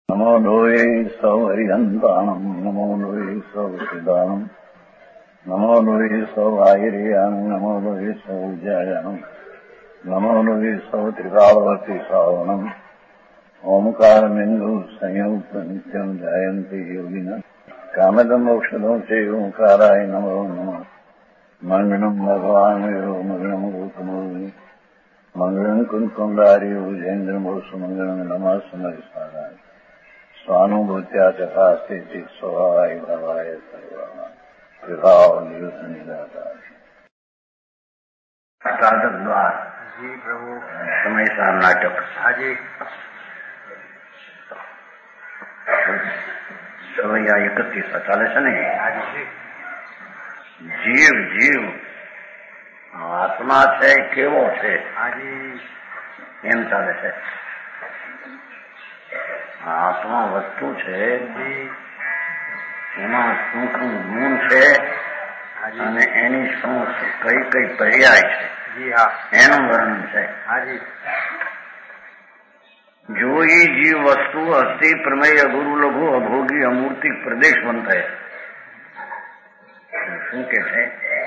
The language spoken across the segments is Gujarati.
નમો લોહે સૌ હરિહંતાણમ નમો લોહે સૌ સિદાનમ નમો લોહે સૌ આયર્યાણમ નમો લોહે સૌ જયાણમ નમો લોહે સૌ ત્રિકાળવતી સાવણમ ઓમકારમિંદુ સંયુક્ત નિત્યમ જાયંતિ યોગિના કામદમ ઔષધો છે ઓંકારાય નમો નમઃ મંગળમ ભગવાન વિરો મંગળમ ગૌતમોની મંગળમ કુંકુંડાર્યો જૈન્દ્રમો સુમંગળમ નમઃ સમરિસારાય સ્વાનુભૂત્યા તથા સ્થિતિ સ્વભાવાય ભાવાય સર્વા વિભાવ નિયુદ્ધ નિરાકાર સાધક દ્વાર જી પ્રભુ સમયસાર નાટક આજે સવૈયા 31 ચાલે છે ને. જીવ જીવ આત્મા છે કેવો છે એમ ચાલે છે. આત્મા વસ્તુ છે, એમાં શું શું ગુણ છે અને એની શું કઈ કઈ પર્યાય છે એનું વર્ણન છે. જો એ જીવ વસ્તુ અસ્થિ પ્રમેય ગુરુ લઘુ અભોગી અમૂર્તિ પ્રદેશ બનતા શું કે છે?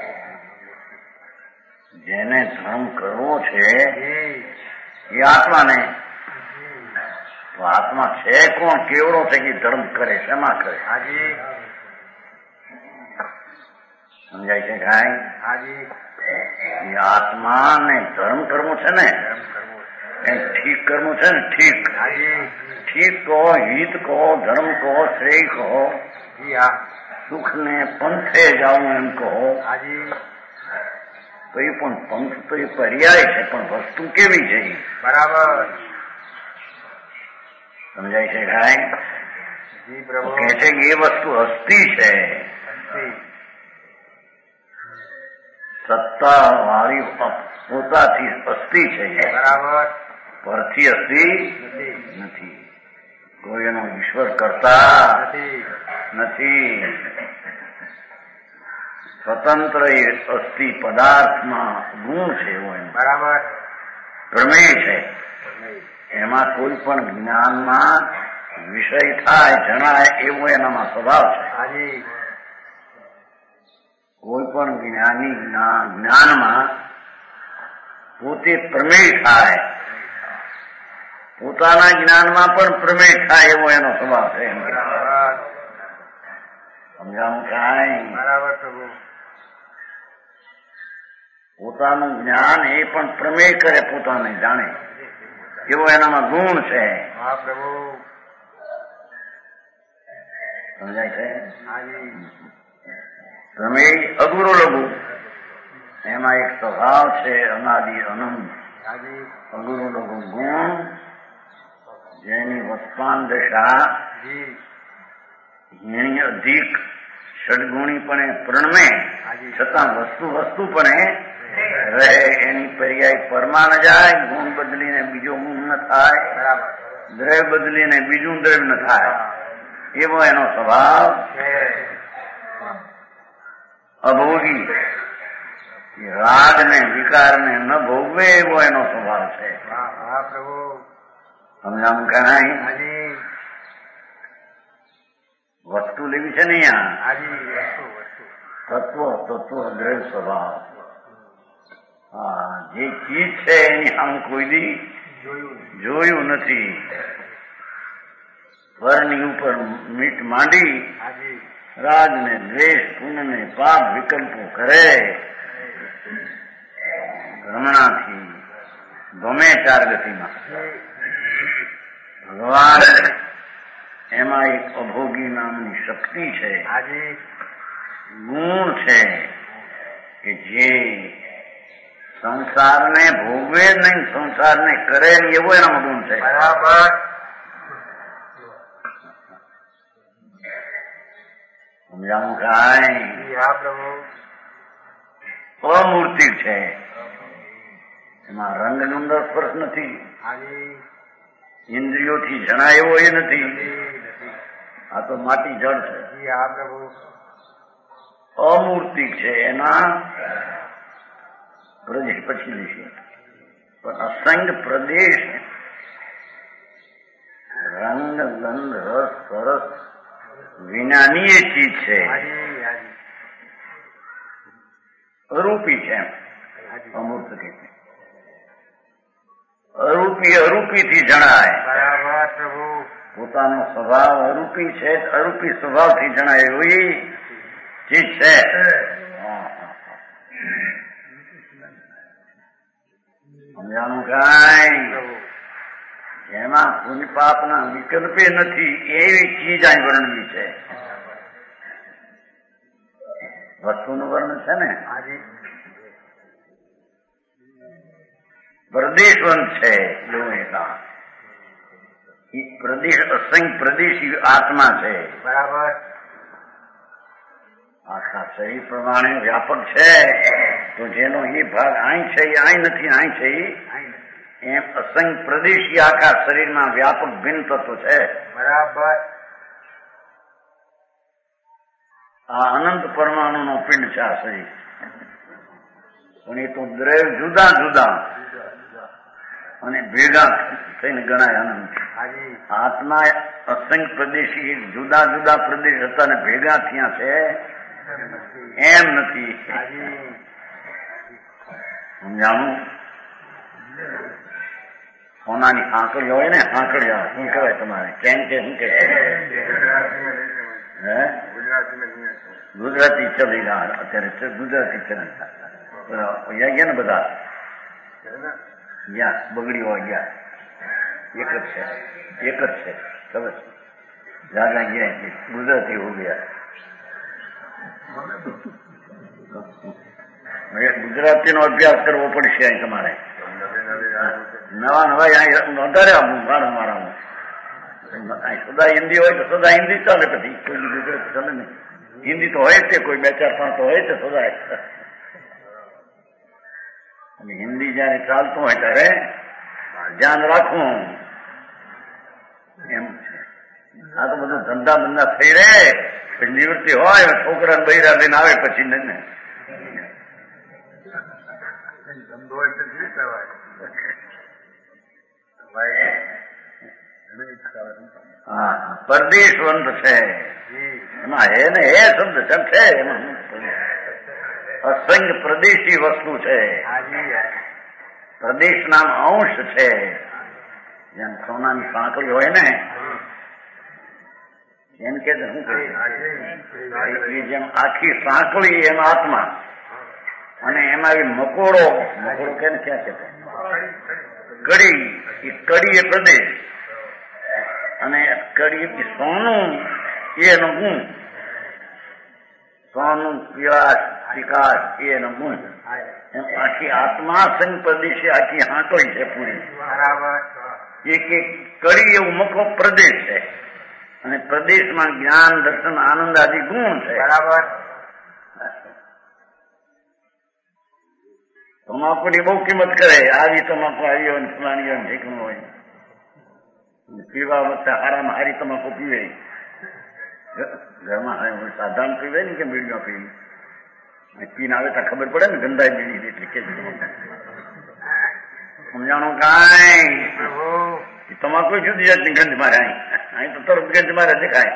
જેને ધર્મ કરવો છે એ આત્માને, તો આત્મા છે કોણ, કેવડો છે કે ધર્મ કરે, શેમાં કરે? સમજાય છે કાંઈ? એ આત્માને ધર્મ કરવું છે ને, ઠીક કરવું છે ને, ઠીક ઠીક કહો, હિત કહો, ધર્મ કહો, શ્રેય કહો, સુખ ને પંથે જાવું એમ કહો, તો એ પણ પંથ તો એ પર્યાય છે, પણ વસ્તુ કેવી છે? બરાબર સમજાય છે કાંઈ? કે છે કે એ વસ્તુ અસ્થિ છે, સત્તા વાળી પોતાથી અસ્થિ છે, બરાબર, પરથી અસ્થિ નથી. કોઈ એનો ઈશ્વર કરતા નથી. સ્વતંત્ર એ અસ્થિ પદાર્થમાં ગુણ છે એવો એમ, બરાબર, પ્રમેય છે. એમાં કોઈ પણ જ્ઞાનમાં વિષય થાય, જણાય એવો એનામાં સ્વભાવ છે. કોઈ પણ જ્ઞાની જ્ઞાનમાં પોતે પ્રમેય થાય, પોતાના જ્ઞાનમાં પણ પ્રમેય થાય એવો એનો સ્વભાવ છે. સમજાવું કાંઈ? બરાબર પ્રભુ. પોતાનું જ્ઞાન એ પણ પ્રમેય કરે, પોતાને જાણે એવો એનામાં ગુણ છે. સમજાય છે? પ્રમેય અગુરુ લઘુ, એમાં એક સ્વભાવ છે અનાદિ અનંત. અગુરુ લઘુ ગુણ, જેની વત્પાન દશા એની અધિક ષડગુણીપણે પ્રણમે, છતાં વસ્તુ પણ રહે. એની પર્યાય પરમા ન જાય, ગુણ બદલીને બીજો ગુણ ન થાય, દ્રવ્ય બદલીને બીજું દ્રવ્ય ન થાય, એવો એનો સ્વભાવ છે. અભોગી, રાગ ને વિકાર ને ન ભોગવે એવો એનો સ્વભાવ છે. સમજાવું કાંઈ? વસ્તુ લેવી છે ને અહીંયા, તત્વ દ્રવ્ય સ્વભાવ. જે ચીજ છે એની આમ કોઈ દી જોયું નથી. પરની ઉપર મીટ માંડી, રાગ ને દ્વેષ, પુણ્ય ને પાપ વિકલ્પો કરે, ભ્રમણાથી ગમે ચાર ગતિમાં. ભગવાન એમાં એક અભોગી નામની શક્તિ છે, ગુણ છે, કે જે સંસારને ભોગવે જ નહીં, સંસારને કરે નહીં એવો એનામાં ગુણ છે. બરાબર સમજાવું કાંઈ? અમૂર્તિ છે, એમાં રંગનો અંદર સ્પર્શ નથી, ઇન્દ્રિયોથી જણાય એવો એ નથી. આ તો માટી જળ છે, અમૂર્તિ છે. એના પ્રદેશ પછી લઈશું, પણ અસંગ પ્રદેશ રંગ ગંધ ગંધ રસ સરસ વિનાની એ ચીજ છે, અરૂપી છે. અમૂર્ત કે અરૂપી અરૂપીથી જણાય. બરાબર પ્રભુ. પોતાનો સ્વભાવ અરૂપી છે, અરૂપી સ્વભાવથી જણાય એવી ચીજ છે. સમજાણું કાંઈ? એમાં પુણ્ય પાપના વિકલ્પે નથી એવી ચીજ અહીં વર્ણવી છે. વસ્તુનું વર્ણન છે ને, પ્રદેશવંત છે એવું એટલા. પ્રદેશ અસંખ્ય પ્રદેશી આત્મા છે. બરાબર. આખા શરીર પ્રમાણે વ્યાપક છે. તો જેનો એ ભાગ અહીં છે એ અહીં નથી, અહીં છે એમ અસંખ્ય પ્રદેશી આખા શરીરમાં વ્યાપક ભિન્ન તત્વ છે. બરાબર. આ અનંત પરમાણુ નો પિંડ છે આ શરીર. પણ એ તો દ્રવ્ય જુદા જુદા અને ભેગા થઈને ગણાય અનંત. આત્મા અસંખ્ય પ્રદેશી જુદા જુદા પ્રદેશ હતા ને ભેગા થયા છે એમ નથી. સમજાણું? સોનાની આંકડી હોય ને, આંકડી શું કહેવાય તમારે? કેમ કે શું કે ગુજરાતી ચલી ગયા અત્યારે, ગુજરાતી ચલન ગયા ને બધા ગયા બગડીઓ ગયા. એક જ છે, એક જ છે. ખબર છે? જ્યાં ગયા ગુજરાતી હો ગયા. ગુજરાતી નો અભ્યાસ કરવો પડશે અહીં તમારે. નવા નવા વધારે મારામાં સદા હિન્દી હોય તો સદા હિન્દી ચાલે, પછી કોઈ ગુજરાતી ચાલે નહીં. હિન્દી તો હોય તે કોઈ 2-4-5 તો હોય તે સદા. હિન્દી જયારે ચાલતું હોય ત્યારે ધ્યાન રાખવું એમ છે. આ તો બધું ધંધા બંધા થઈ રહે, પછી નિવૃત્તિ હોય છોકરા બૈરા લઈને આવે પછી ને પરદેશવંત છે. એમાં હે ને એ શબ્દ છે એમાં અસંખ્ય પ્રદેશી વસ્તુ છે. પ્રદેશ નામ અંશ છે. જેમ સોનાની સાંકળી હોય ને એમ કે શું કહે જેમ આખી સાંકળી એમ આત્મા, અને એમાં એ મકોડો કેમ ક્યાં છે કડી, એ કડી એ પ્રદેશ, અને કડી સોનું એનો ગુણ, સોનું પીળાશ વિકાસ એનો ગુણ. એમ આખી આત્મા સંઘ પ્રદેશ આખી હાંકળી છે પૂરી. એક એક કડી એવું મકો પ્રદેશ છે, અને પ્રદેશમાં જ્ઞાન દર્શન આનંદ આદિ ગુણ છે. બરાબર. તમાકુની બહુ કિંમત કરે. આવી તમાકુ આવી હોય ફલાણી હોય ઠીકનું હોય, પીવા વખતે હારામાં હારી તમાકુ પીવે. ઘરમાં સાધારણ પીવે ને કે બીડીમાં પીવી, પીને આવે ત્યાં ખબર પડે ને ગંદાય બીડી એટલે કે સમજાણું કાંઈ? તમાકુ જુદી જાતની ગંધ મારે અહીં તો તરત ગંધ મારે દેખાય.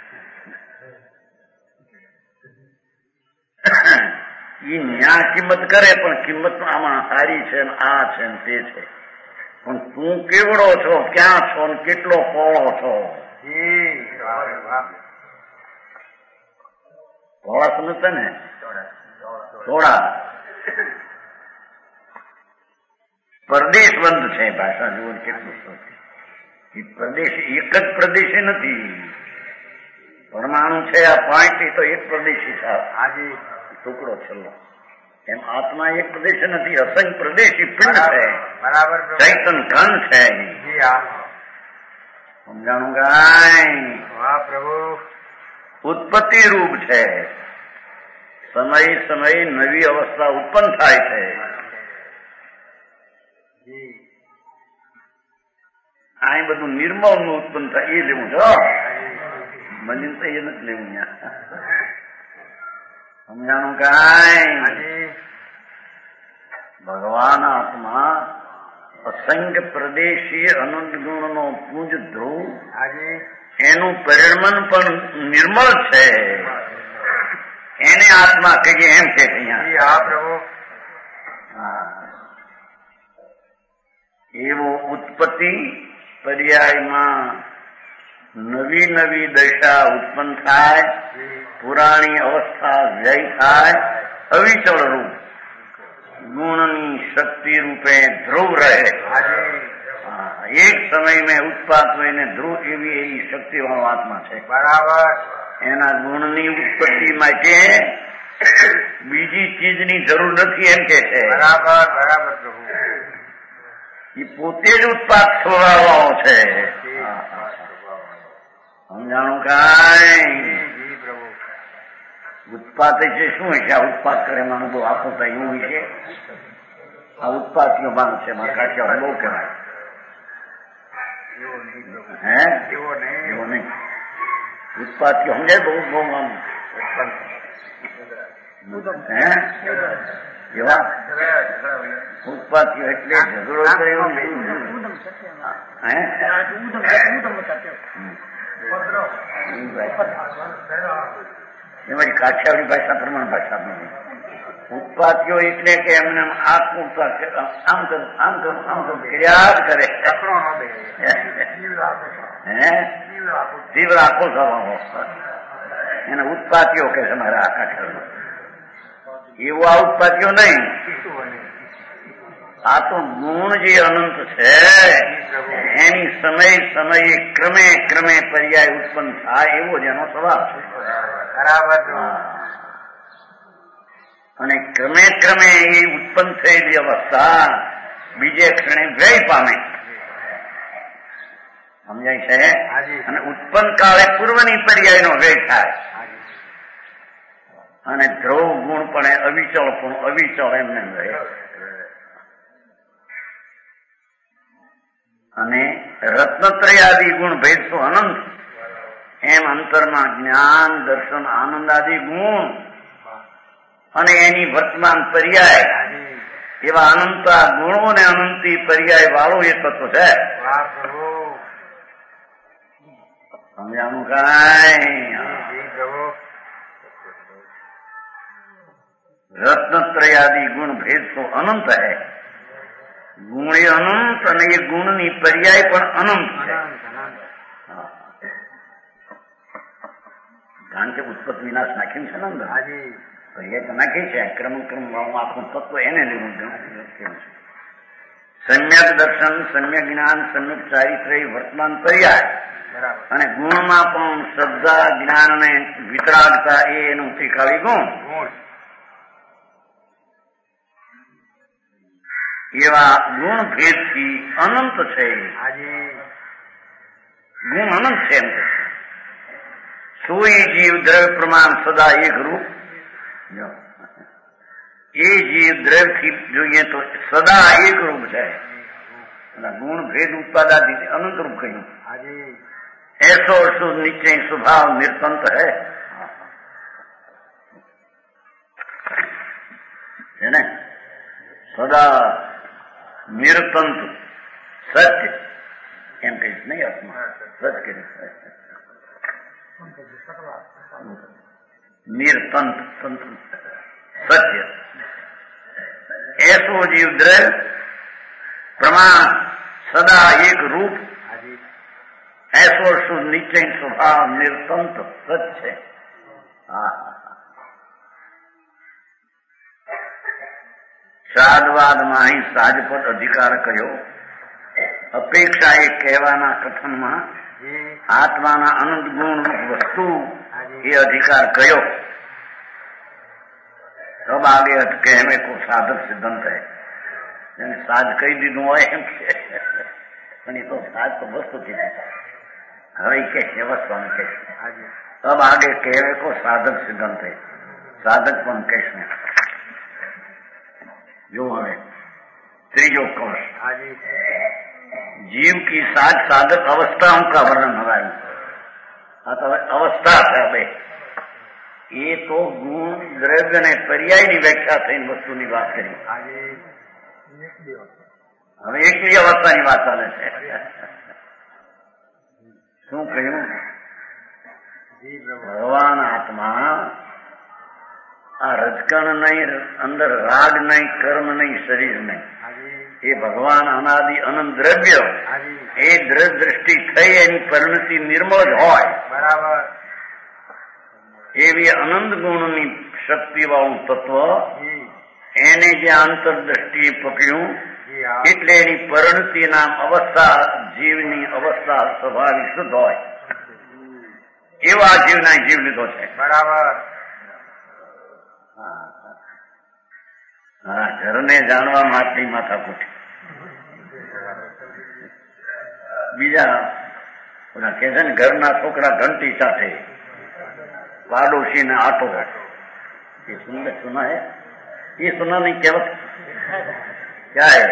એ ન્યા કિંમત કરે પણ કિંમત આમાં સારી છે ને આ છે ને તે છે. પણ તું કેવડો છો, ક્યાં છો ને કેટલો પોળો છો? પોળા સમજતા ને? થોડા પરદેશવંત છે. ભાષા જુઓ કેટલું પ્રદેશ એક જ પ્રદેશી નથી. પરમાણુ છે આ પોઈન્ટ, એ તો એક પ્રદેશી છે. આજે ટુકડો છેલ્લો. એમ આત્મા એક પ્રદેશ નથી, અસંખ્ય પ્રદેશી પિંડ છે. બરાબર. ચૈતન ઘન છે. સમજાણું કાંઈ? વાહ પ્રભુ. ઉત્પત્તિ રૂપ છે. સમય સમય નવી અવસ્થા ઉત્પન્ન થાય છે. આ બધું નિર્મળ નું ઉત્પન્ન થાય એ લેવું છો. મને તો એ નથી લેવું. સમજાણું કાંઈ? ભગવાન આત્મા અસંખ્ય પ્રદેશી અનંત ગુણ નો પૂજ ધ્રુવ એનું પરિણમન પણ નિર્મળ છે, એને આત્મા કહીએ એમ કે અહીંયા. હા પ્રભુ. એવો ઉત્પત્તિ પર્યાયમાં નવી નવી દશા ઉત્પન્ન થાય, પુરાણી અવસ્થા વ્યય થાય, અવિચળ રૂપ ગુણની શક્તિ રૂપે ધ્રુવ રહે. એક સમય મેં ઉત્પાદ હોઈને ધ્રુવ એવી એવી શક્તિ વાળો આત્મા છે. બરાબર. એના ગુણની ઉત્પત્તિ માટે બીજી ચીજની જરૂર નથી એમ કે છે. બરાબર બરાબર પ્રભુ. એ પોતે જ ઉત્પાદ સ્વભાવ છે. સમજાણું કાંઈ? ઉત્પાદ છે શું છે? આ ઉત્પાદ કરે માનું બહુ આખો થાય એવું છે. આ ઉત્પાદનો ભાગ છે. મારા કાઠિયાવાડ બહુ કહેવાય. હે એવો નહીં. ઉત્પાદીઓ સમજાય બહુ બહુ આમ હે એવા ઉત્પાદીઓ એટલે ઝઘડો કરે એવું એમાં કાઠિયાવાડી ભાષા પ્રમાણ ભાષા નથી. ઉત્પાદીઓ એટલે કે એમને આમ કર આમ કર્યા જ કરે. તીવ્ર આખો સ્વભાવ એને ઉત્પાદીઓ કે છે મારા આખા ખેડૂત. એવું આ ઉત્પાદીઓ નહીં. આ તો ગુણ જે અનંત છે એની સમયે ક્રમે ક્રમે પર્યાય ઉત્પન્ન થાય એવો જ એનો સ્વભાવ છે. બરાબર. અને ક્રમે ક્રમે એ ઉત્પન્ન થયેલી અવસ્થા બીજે ક્ષણે વ્યય પામે. સમજાય છે? અને ઉત્પન્ન કાળે પૂર્વની પર્યાયનો વ્યય થાય. અને ધ્રુવ ગુણ પણ અવિચળ એમને રહે. અને રત્નત્રયાદિ ગુણ ભેદ તો અનંત, એમ અંતરમાં જ્ઞાન દર્શન આનંદ આદિ ગુણ અને એની વર્તમાન પર્યાય એવા અનંતા ગુણો ને અનંતી પર્યાય વાળો એ તત્વ છે. સમજાનું કાંઈ? रत्नत्रयादि गुण भेद तो अनंत है. गुण ये अनंत અને એ ગુણની પર્યાય પણ અનંત છે. કારણ કે ઉત્પત્તિ વિનાશ નાખ્યું છે ને અંદર. પર્યાય તો નાખી છે. ક્રમ આખું તત્વ એને લીધું છે. સમ્યક દર્શન, સમ્યક જ્ઞાન, સમ્યક ચારિત્ર્ય વર્તમાન પર્યાય અને ગુણમાં પણ શ્રદ્ધા જ્ઞાન અને વિતરાગતા એનું ત્રિકાળી ગુણ એવા ગુણ ભેદથી અનંત છે. ગુણ અનંત છે એમ. સોઈ જીવ દ્રવ્ય પ્રમાણ સદા એક રૂપ. એ જીવ દ્રવ્યથી જોઈએ તો સદા એક રૂપ છે. ગુણ ભેદ ઉત્પાદાથી અનંત રૂપ કહ્યું. ऐसो शुद्ध निश्चय स्वभाव निर्तंत है ने सदा निरतंत सत्य एम कहीश नहीं आत्मा सत्य निरतंत सत्य ऐसो जीव द्रव्य प्रमाण सदा एक रूप ऐसो शुद्ध निश्चय स्वभाव निर्तंत सत्य. શ્રાદ્ધવાદમાં અહીં સાજપદ અધિકાર કયો. અપેક્ષા એ કહેવાના કથનમાં આત્માના અનંત ગુણ વસ્તુ એ અધિકાર કયો. તબ આગે અટકે એમ કો સાધક સિદ્ધાંત है. એને સાજ કહી દીધું હોય એમ છે પણ એ તો સાજ તો વસ્તુ કીધી. હવે કે છે વસ્તુને કહે તબ આગે કહેવે કો સાધક સિદ્ધાંત है. સાધક પણ કહેશ ને. जो है त्रिजो कोश जीव की सात साधक अवस्थाओं का वर्णन हमारी अवस्था है भाई. ये तो गुण द्रव्य ने पर्याय की व्याख्या थी वस्तु की बात करी. હવે એકલી અવસ્થાની વાત ચાલે છે. શું કહ્યું? ભગવાન આત્મા આ રજકણ નહીં, અંદર રાગ નહીં, કર્મ નહીં, શરીર નહીં. એ ભગવાન અનાદિ અનંત દ્રવ્ય, એ દ્રષ્ટિ થઈ એની પરિણતિ નિર્મળ જ હોય. બરાબર. એવી અનંત ગુણની શક્તિવાળું તત્વ એને જે આંતરદ્રષ્ટિએ પકડ્યું એટલે એની પરિણતિના અવસ્થા, જીવની અવસ્થા સ્વાભાવિક શુદ્ધ હોય. એવા જીવના જીવ લીધો છે. બરાબર. હા, ઘરને જાણવા માટેની માથાકૂટ. બીજા ઓલા કે છે ને, ઘરના છોકરા ઘંટી સાથે પાડોશી ને આટો. ये सुना है? ये सुना नहीं क्या क्या है?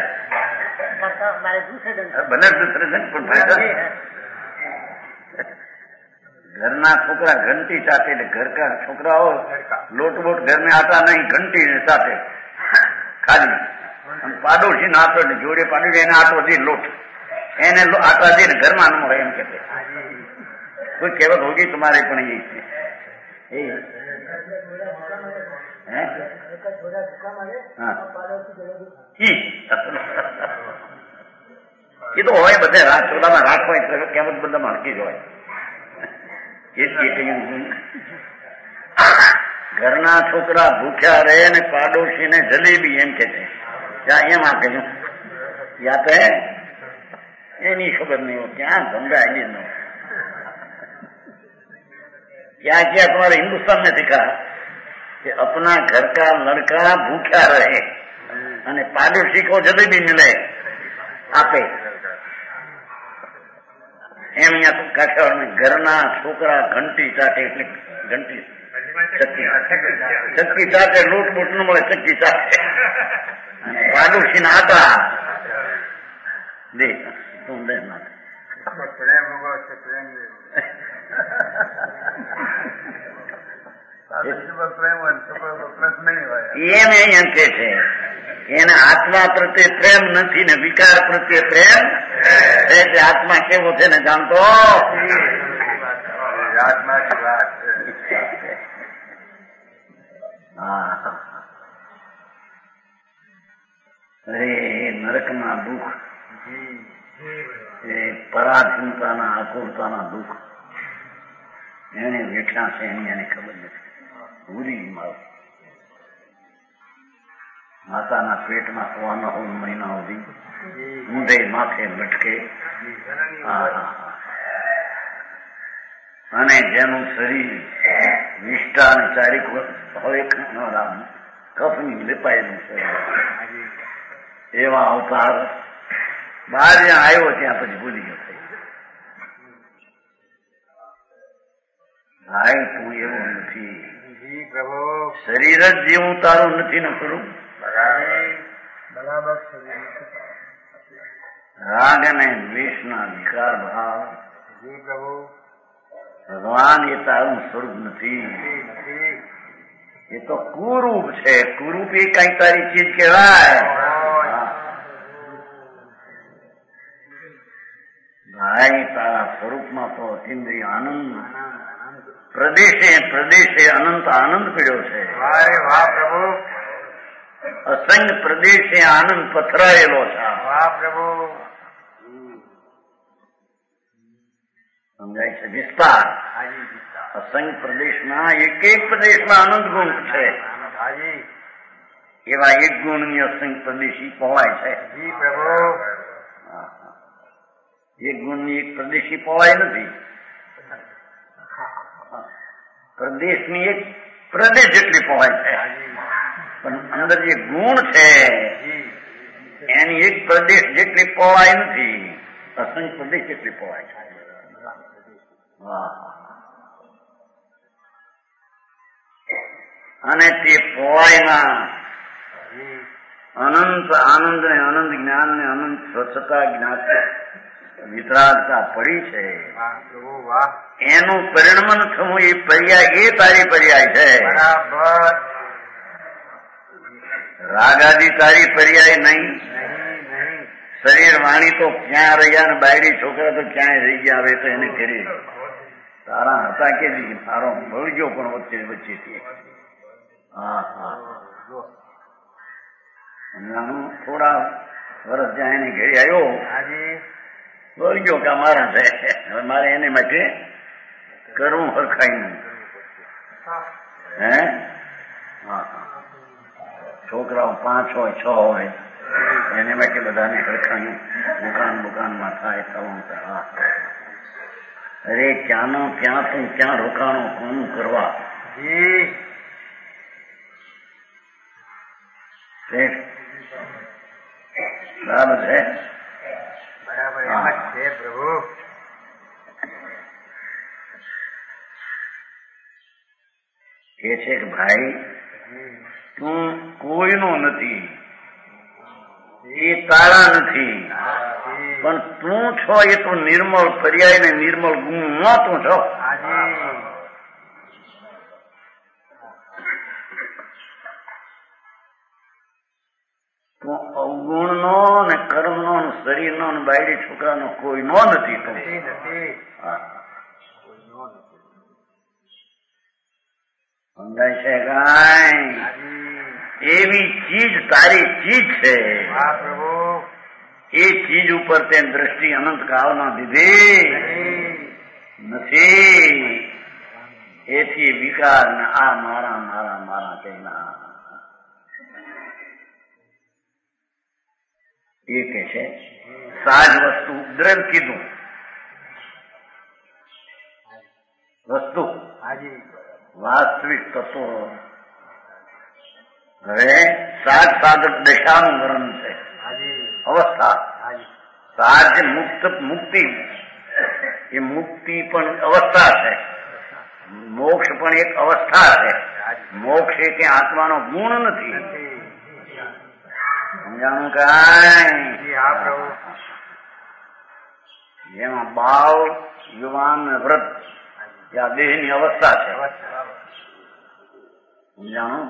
बने दूसरे दिन પણ ઘરના છોકરા ઘંટી સાથે, એટલે ઘર કા છોકરાઓ લોટ બોટ ઘર में आता नहीं, घंटी સાથે ખાલી. પાડોશી ને આટો, એટલે જોડે પાડોશી એને આટો દે, લોટ એને આટા દે ને ઘરમાં ન મળે એમ કે કોઈ કહેવત હોગી તમારે પણ એ એ તો હોય બધે રાજચોદામાં રાખવા એટલે કેવત બધા હરકી જ હોય. ઘરના છોકરા ભૂખ્યા રહે ને પાડોશી ને જલેબી એમ કે છે. એમ આપે છે યા તો એની ખબર નહીં હોય ક્યાં ધંધા આવી ન. क्या किया तुम्हारे हिंदुस्तान में सिखा कि अपना घर का लड़का भूखा रहे અને પાડોશી કો જલેબી મિલે આપે. એમ અહીંયા કાઠિયાવાડ ઘરના છોકરા ઘંટી ચાટે, એટલે ઘંટી ચક્કી ચાટે, લોટ બોટ ન મળે ચક્કી ચાટે, અને પાડોશી ના આટા દે તું દે ના પ્રેમ હોગો છે, પ્રેમ એમ એમ કે છે એને આત્મા પ્રત્યે પ્રેમ નથી ને વિકાર પ્રત્યે પ્રેમ. આત્મા કેવો છે ને જાણતો. અરે નરકના દુઃખ, એ પરાધીનતાના આકુરતાના દુઃખ એને વેઠ્યા છે, એની એને ખબર નથી. પૂરી માતાના પેટમાં 9 મહિના સુધી ઊંધે માથે લટકે, અને જેનું શરીર વિષ્ટા અને ચારિક હવે કફની લેપાયેલું શરીર, એવા અવતાર બહાર જ્યાં આવ્યો ત્યાં પછી ભૂલી ગયો. ભાઈ તું એવું નથી, શરીર જ જેવું તારું નથી ને ખરું. રાગ અને દ્વેષના વિકાર ભાવ, ભગવાન એ તારું સ્વરૂપ નથી, એ તો કુરૂપ છે. કુરૂપ એ કઈ તારી ચીજ કહેવાય. ભાઈ તારા સ્વરૂપમાં તો ઇન્દ્રિય આનંદ, પ્રદેશે પ્રદેશે અનંત આનંદ પીડ્યો છે. વાહ પ્રભુ. અસંગ પ્રદેશે આનંદ પથરાયેલો છે. વાહ પ્રભુ. સમજાય છે વિસ્તાર. અસંગ પ્રદેશના એક એક પ્રદેશમાં આનંદ ગુણ છે. એવા એક ગુણની અસંગ પ્રદેશી પહોળાય છે. એક ગુણની એક પ્રદેશી પહોળાય નથી. પ્રદેશની એક પ્રદેશ જેટલી પહોળાય છે, પણ અંદર જે ગુણ છે એની એક પ્રદેશ જેટલી પહોળાય નથી, અસંગ પ્રદેશ જેટલી પહોળાય છે. અને તે પહોળાયના અનંત આનંદ ને અનંત જ્ઞાન ને અનંત સ્વચ્છતા જ્ઞાન વિતરાગતા પડી છે. એનું પરિણમન થવું એ પર્યાય, એ તારી પર્યાય છે. રાગાદી તારી પર્યાય નહીં. શરીર વાણી તો ક્યાં રહ્યા ને બાયડી છોકરા તો ક્યાંય રહી ગયા. હવે તો એને કરી તારા હતા કે તારો બળગ્યો પણ વચ્ચે વચ્ચેથી. હા હા, થોડા વર્ષ જ્યાં એને ઘેરી આવ્યો બળગ્યો કે મારા છે, હવે મારે એને માટે કરવું હરખાઈ નહીં. હે હા, છોકરાઓ 5 હોય 6 હોય એને માટે બધાને હરખાયું દુકાનમાં થાય થવું. અરે ક્યાંનો ક્યાં તું ક્યાં રોકાણો કોનું કરવા. બરાબર છે, બરાબર છે પ્રભુ. કે છે કે ભાઈ તું કોઈનો નથી, એ તારા નથી, પણ તું છો એ તો નિર્મળ પર્યાય ને નિર્મળ ગુણ નો તું છો. તું અવગુણ નો ને કર્મ નો શરીર નો બાયડી છોકરાનો કોઈ નો નથી. તું સમજાય છે કાંઈ? એવી ચીજ તારી ચીજ છે, એ ચીજ ઉપર તે દ્રષ્ટિ અનંત કાળમાં દીધી નથી. એથી વિકાર ને આ મારા મારા મારા કહેલા એ કે છે સાજ વસ્તુ ઉપદ્રવ કીધું. વસ્તુ વાસ્તવિક તત્વો. હવે સાજ સાધક દશાનું વર્ણન છે, અવસ્થા. સાજ મુક્તિ, એ મુક્તિ પણ અવસ્થા છે, મોક્ષ પણ એક અવસ્થા છે. મોક્ષ એ કે આત્માનો ગુણ નથી. સમજાણું કાંઈ? જેમાં બાળ યુવાન વૃદ્ધ આ દેહની અવસ્થા છે. સમજાણું?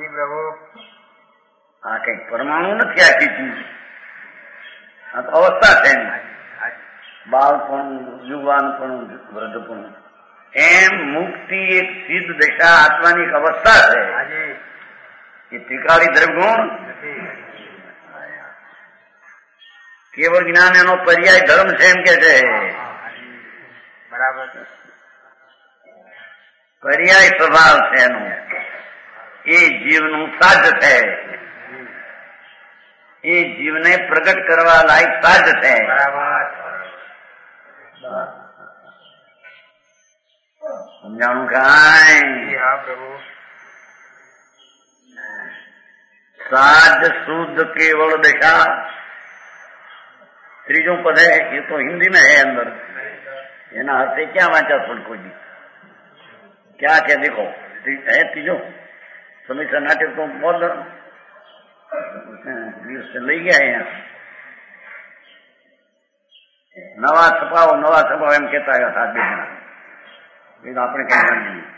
આ કઈક પરમાણુ નથી, આખી ચીજ આ તો અવસ્થા છે. બાળપણ, યુવાનપણું, વૃદ્ધપણું, એમ મુક્તિ એક સિદ્ધ દશા આત્માની એક અવસ્થા છે. એ ત્રિકાળી દ્રવ્યગુણ કેવળ જ્ઞાન એનો પર્યાય ધર્મ છે એમ કે છે. બરાબર, પર્યાય સ્વભાવ છે એનો. એ જીવનું સાધ છે, એ જીવને પ્રગટ કરવા લાયક સાધ છે. સમજાણું કાંઈ? સાધ શુદ્ધ કેવળ દશા. ત્રીજું પદ है, ये तो हिंदी में है अंदर, એના અર્થે ક્યાં વાંચ્યા પણ કોઈ દી क्या क्या देखो है तीजों समीक्षा नाटक तो बहुत से લઈ ગયા અહીંયા. નવા છપાવો એમ કેતા આવ્યા સાત બે જણા. આપણે કઈ જાણીએ નહીં,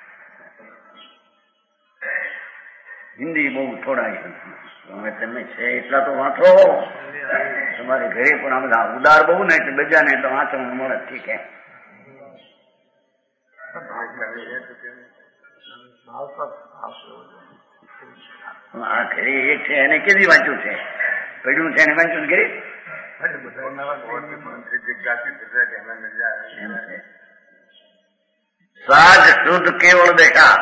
હિન્દી બહુ થોડા તમે તમે છે એટલા તો વાંચો. તમારે ઘરે પણ આ બધા ઉદાર બહુ ને એટલે બીજા ને એટલે વાંચવાનું મળે. ઠીક હે, આ ઘરે એક છે એને કેદી વાંચ્યું છે, પડ્યું છે એને વાંચ્યું ઘરે. સાજ શુદ્ધ કેવળ દેખા.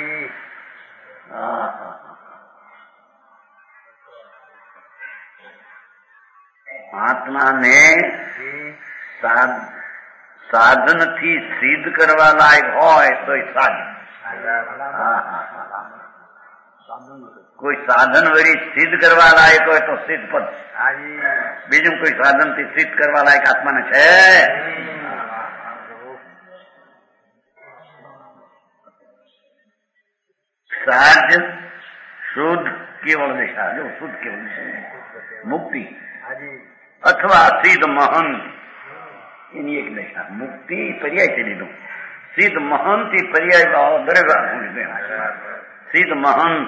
આત્માને સાધનથી સિદ્ધ કરવા લાયક હોય તો સાધન. કોઈ સાધન વળી સિદ્ધ કરવા લાયક હોય તો સિદ્ધ પદ. બીજું કોઈ સાધન થી સિદ્ધ કરવા લાયક આત્માને છે? સાજ શુદ્ધ કેવળ દિશા. જો શુદ્ધ કેવળ દિશા મુક્તિ અથવા સિદ્ધ મહંત એની એક દશા. મુક્તિ પર્યાય છે લીધું, સિદ્ધ મહંત એ પર્યાય દરેક સિદ્ધ મહંત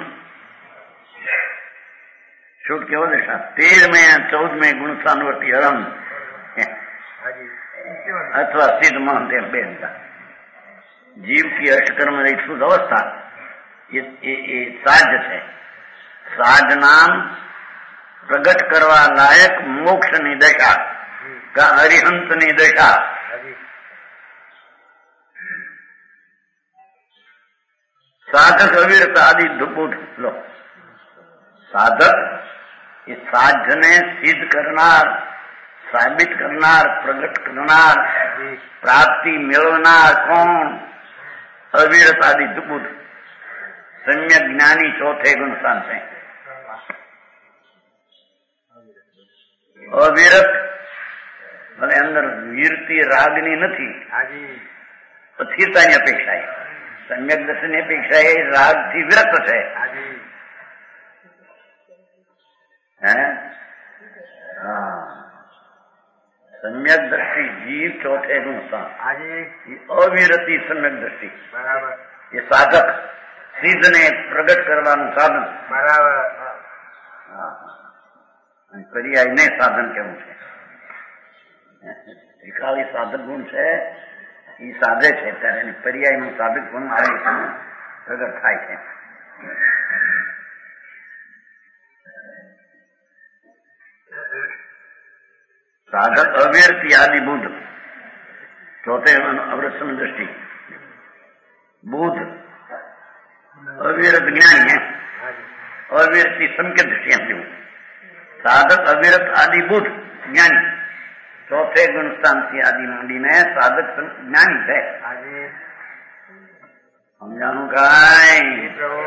શુદ્ધ કેવળ દિશા. 13 ગુણ સાનુવર્તી અરંગ અથવા સિદ્ધ મહંત એમ બે હતા. જીવ की અષ્ટકર્મ રહી શુદ્ધ અવસ્થા એ સાજ છે. સાજ નામ પ્રગટ કરવા લાયક મોક્ષની દશા का અરિહંતની દશા. સાધક અવિરત આદિ બુદ્ધ લો. સાધક એ સાધને સિદ્ધ કરનાર, સાબિત કરનાર, પ્રગટ કરનાર, પ્રાપ્તિ મેળવનાર કોણ? અવિરત આદિ બુદ્ધ સમ્યક જ્ઞાની ચોથે ગુણ સ્થાન છે. અવિરત અને અંદર વીરતી રાગની નથી, સ્થિરતાની અપેક્ષા એ સમ્યક દર્શનની અપેક્ષા એ રાગથી વિરત છે. સમ્યક દ્રષ્ટિ જીવ ચોથે ગુણ સ્થાન, અવિરતી સમ્યક દ્રષ્ટિ એ સાધક સિદ્ધને પ્રગટ કરવાનું સાધન. બરાબર. પર્યાય ને સાધન કેવું છે? ત્રિકાળી સાધક ગુણ છે એ સાધે છે ત્યારે એની પર્યાયનું સાધક ગુણ પ્રગટ થાય છે. સાધક અવિરતી આદિ બુદ્ધ ચોથે અવૃત્સમ દ્રષ્ટિ. બુદ્ધ અવિરત જ્ઞાની, અવિરતી સંકેત દ્રષ્ટિ એમ કેવું. સાધક અવિરત આદિ બુદ્ધ જ્ઞાની ચોથે ગુણસ્થાનથી આદિ માંડીને સાધક જ્ઞાની છે. સમજાનું કાંઈ?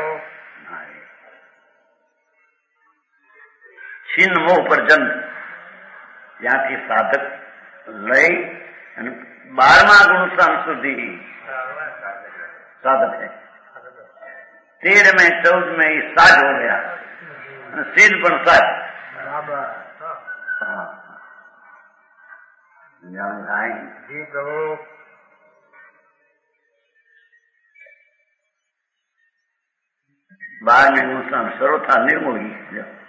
છીન મોહ પર જન્મ ત્યાંથી સાધક લઈ અને 12મા ગુણસ્થાન સુધી साधक है. 13 में 14 में ये साज हो गया, सिद्ध पर साज. जी प्रभु. 12वें गुणस्थान सर्वथा निर्मूल ही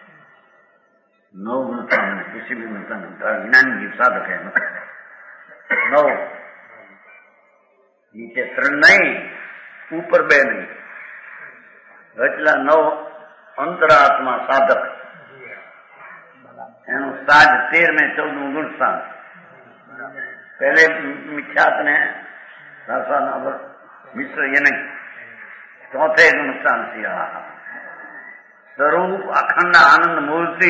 9 गुणस्थान किसी भी गुणस्थान ज्ञान जीव साधक है. 9 नीचे 3 नहीं, ऊपर 2 नहीं, એટલા 9 અંતરાત્મા સાધક એનું સાજ 13 14 ગુણસ્થાન. पहले मिथ्यात ने मिश्र ये नहीं, चौथे गुणस्थान से स्वरूप अखंड आनंद मूर्ति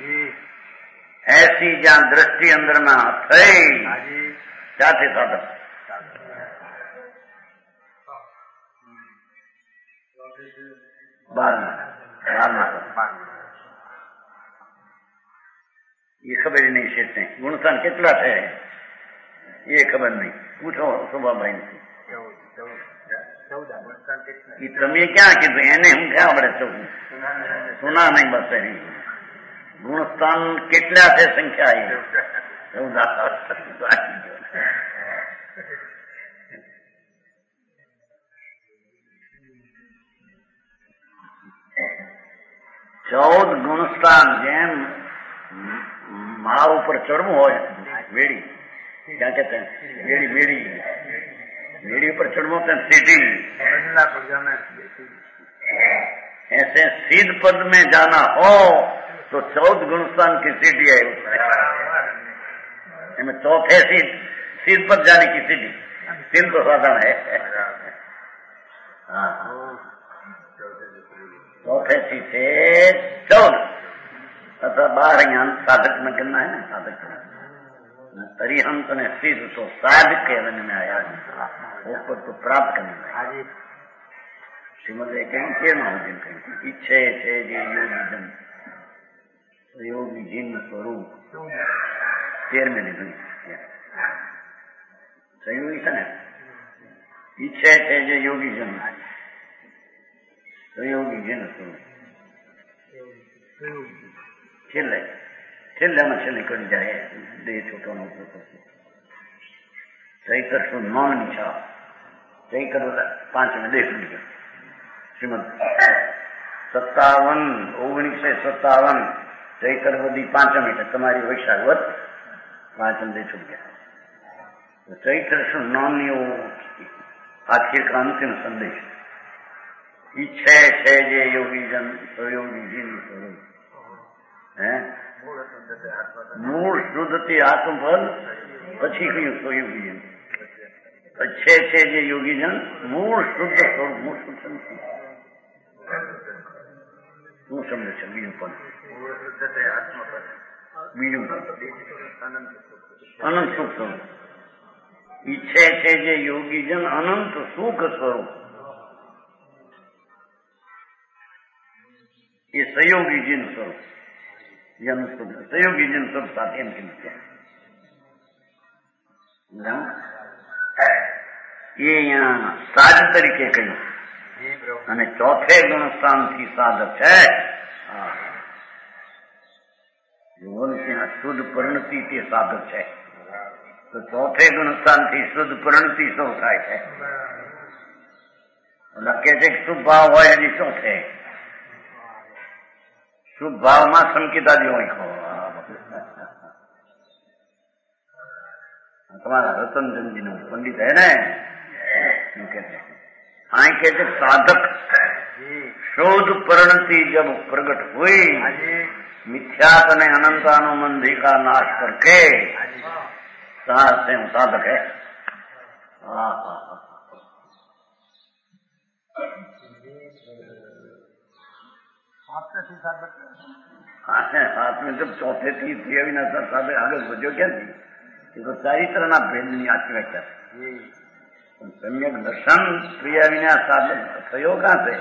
ऐसी जहां दृष्टि अंदर में थई क्या थे साधक. ये खबर ही नहीं शेषते गुणस्थान कितना है ये खबर नहीं. पूछो शोभा भाई ने તમે ક્યાં કીધું? એને હું ક્યાં આપણે સુના નહીં બસ એની ગુણસ્થાન કેટલા છે સંખ્યા એ 14 ગુણસ્થાન. જેમ માળા ઉપર ચડવું હોય વેડી, क्या कहते हैं मेड़ी मेड़ी मेड़ी पर चढ़ो तो सीढ़ी, ऐसे सीध पद में जाना हो तो 14 गुणस्थान की सीढ़ी है. उसमें चौथे सीध पद जाने की सीढ़ी 3 तो साधन है. चौथे सीध से 14 अथवा 12 यहाँ साधक में करना है ना. साधक अरिहंत ने सिद्ध तो साध के रंग में आया, ऊपर तो प्राप्त करने में. श्रीमद कहीं के महाजन कहीं इच्छे छे जे योगी जन योगी जिन स्वरूप 13 में निधन सहयोगी था ना. इच्छे छे जे योगी जन सहयोगी जिन स्वरूप छेल्ले છેલ્લામાં છેલ્લી કરી જાય દેહ છૂટવાનો ઉપયોગ. ચૈતર શું 9ની છાપ, ચૈતર 5 દેહ છૂટી ગયો. શ્રીમદ 57 1957 ચૈતર બધી 5 એટલે તમારી વૈશાખ વધ 5 દેહ છૂટી ગયા. ચૈતર શું 9ની आखिर का अंतिम संदेश ઈચ્છે છે જે યોગીજન સહયોગીજીન સ્વરૂપ હે મૂળ શુદ્ધથી આત્મપદ પછી કયું સહયોગીજન अच्छे છે જે યોગીજન મૂળ શુદ્ધ સ્વરૂપ મૂળ શુદ્ધ શું સમજે છે બીજું પણ બીજું અનંત સુખ સ્વરૂપ ઈચ્છે છે જે યોગીજન અનંત સુખ સ્વરૂપ ये सहयोगी जिन स्वरूप सहयोगी जिन स्वरूप साथ एम की ये यहाँ साध तरीके कही અને ચોથે ગુણસ્થાનથી સાધક છે ત્યાં શુદ્ધ પરિણતિ તે સાધક છે તો ચોથે ગુણસ્થાનથી શુદ્ધ પરિણતિ શું થાય છે લખે છે કે શુભ ભાવ હોય હજી ચોથે शुभ भाव में संकेता जो तुम्हारा रतनचंद जी ने पंडित है ना कहते कहते साधक शोध परिणति जब प्रकट हुई मिथ्यात ने अनंतानुबंधी का नाश करके साधक है। हाथ में जब चौथे तीर्थ अविनाश साधे आगे बढ़ो क्या थी तो चारित्र भेद आखी व्याख्या सम्यक दर्शन प्रिय विनाश साधन थयो कहाँ से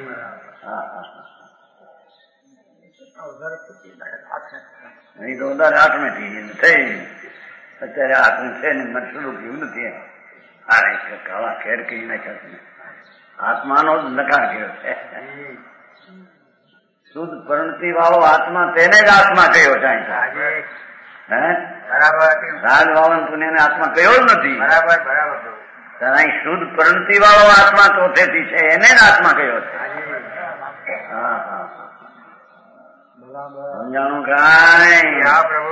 नहीं तो 2008 में थी અત્યારે હાથ में છે ને મને શરૂ થયું નથી અરે કાળા ખેર કહી નાખ્યા આત્માનો જ નકાર કર્યો છે શુદ્ધ પરિણતિ વાળો આત્મા તેને જ આત્મા કયો જાય હે બરાબર રાજ વાવન પુણ્યને આત્મા કયો જ નથી બરાબર બરાબર અહીં શુદ્ધ પરિણતિ વાળો આત્મા ચોથેથી છે એને જ આત્મા કયો છે હા હા સમજાણું કાંઈ હા પ્રભુ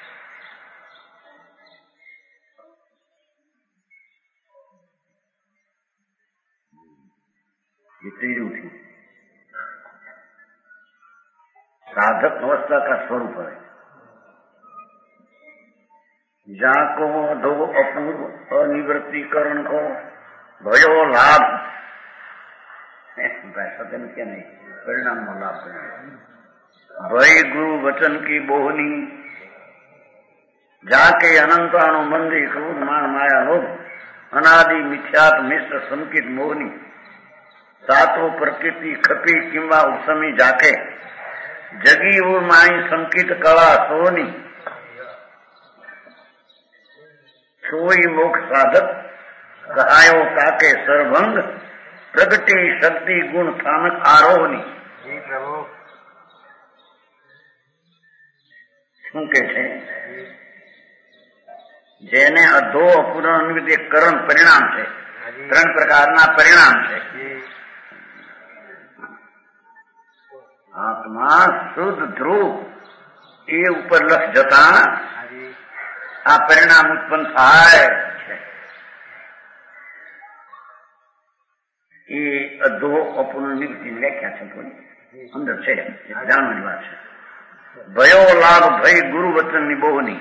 तीरू थी साधक अवस्था का स्वरूप है जाको दो अपूर्व अनिवृत्तिकरण को भयो लाभ सत्य क्या नहीं परिणाम नो लाभ भय गुरु वचन की बोहनी जाके अनंतानुबंधी क्रोध मान माया लोभ अनादि मिथ्यात मिश्र संकित मोहनी सातो प्रकृति खपी किंवा उपसमी जाके जगी और माई संकित कला सोनी सोई मोक्ष साधक कहायो काके सर्वंग प्रगति शक्ति गुण स्थानक आरोहनी जी प्रभु શું કે છે જેને અધો અપૂર્ણ અન્વિત કરણ પરિણામ છે ત્રણ પ્રકારના પરિણામ છે आत्मा शुद्ध ध्रुव ये ऊपर लक्ष जता आ परिणाम उत्पन्न थाय ये अधो अपूर्ण निवृत्ति व्याख्या है थोड़ी अंदर से जानवानी बात है भयो लाभ भय गुरु वचन निबोहनी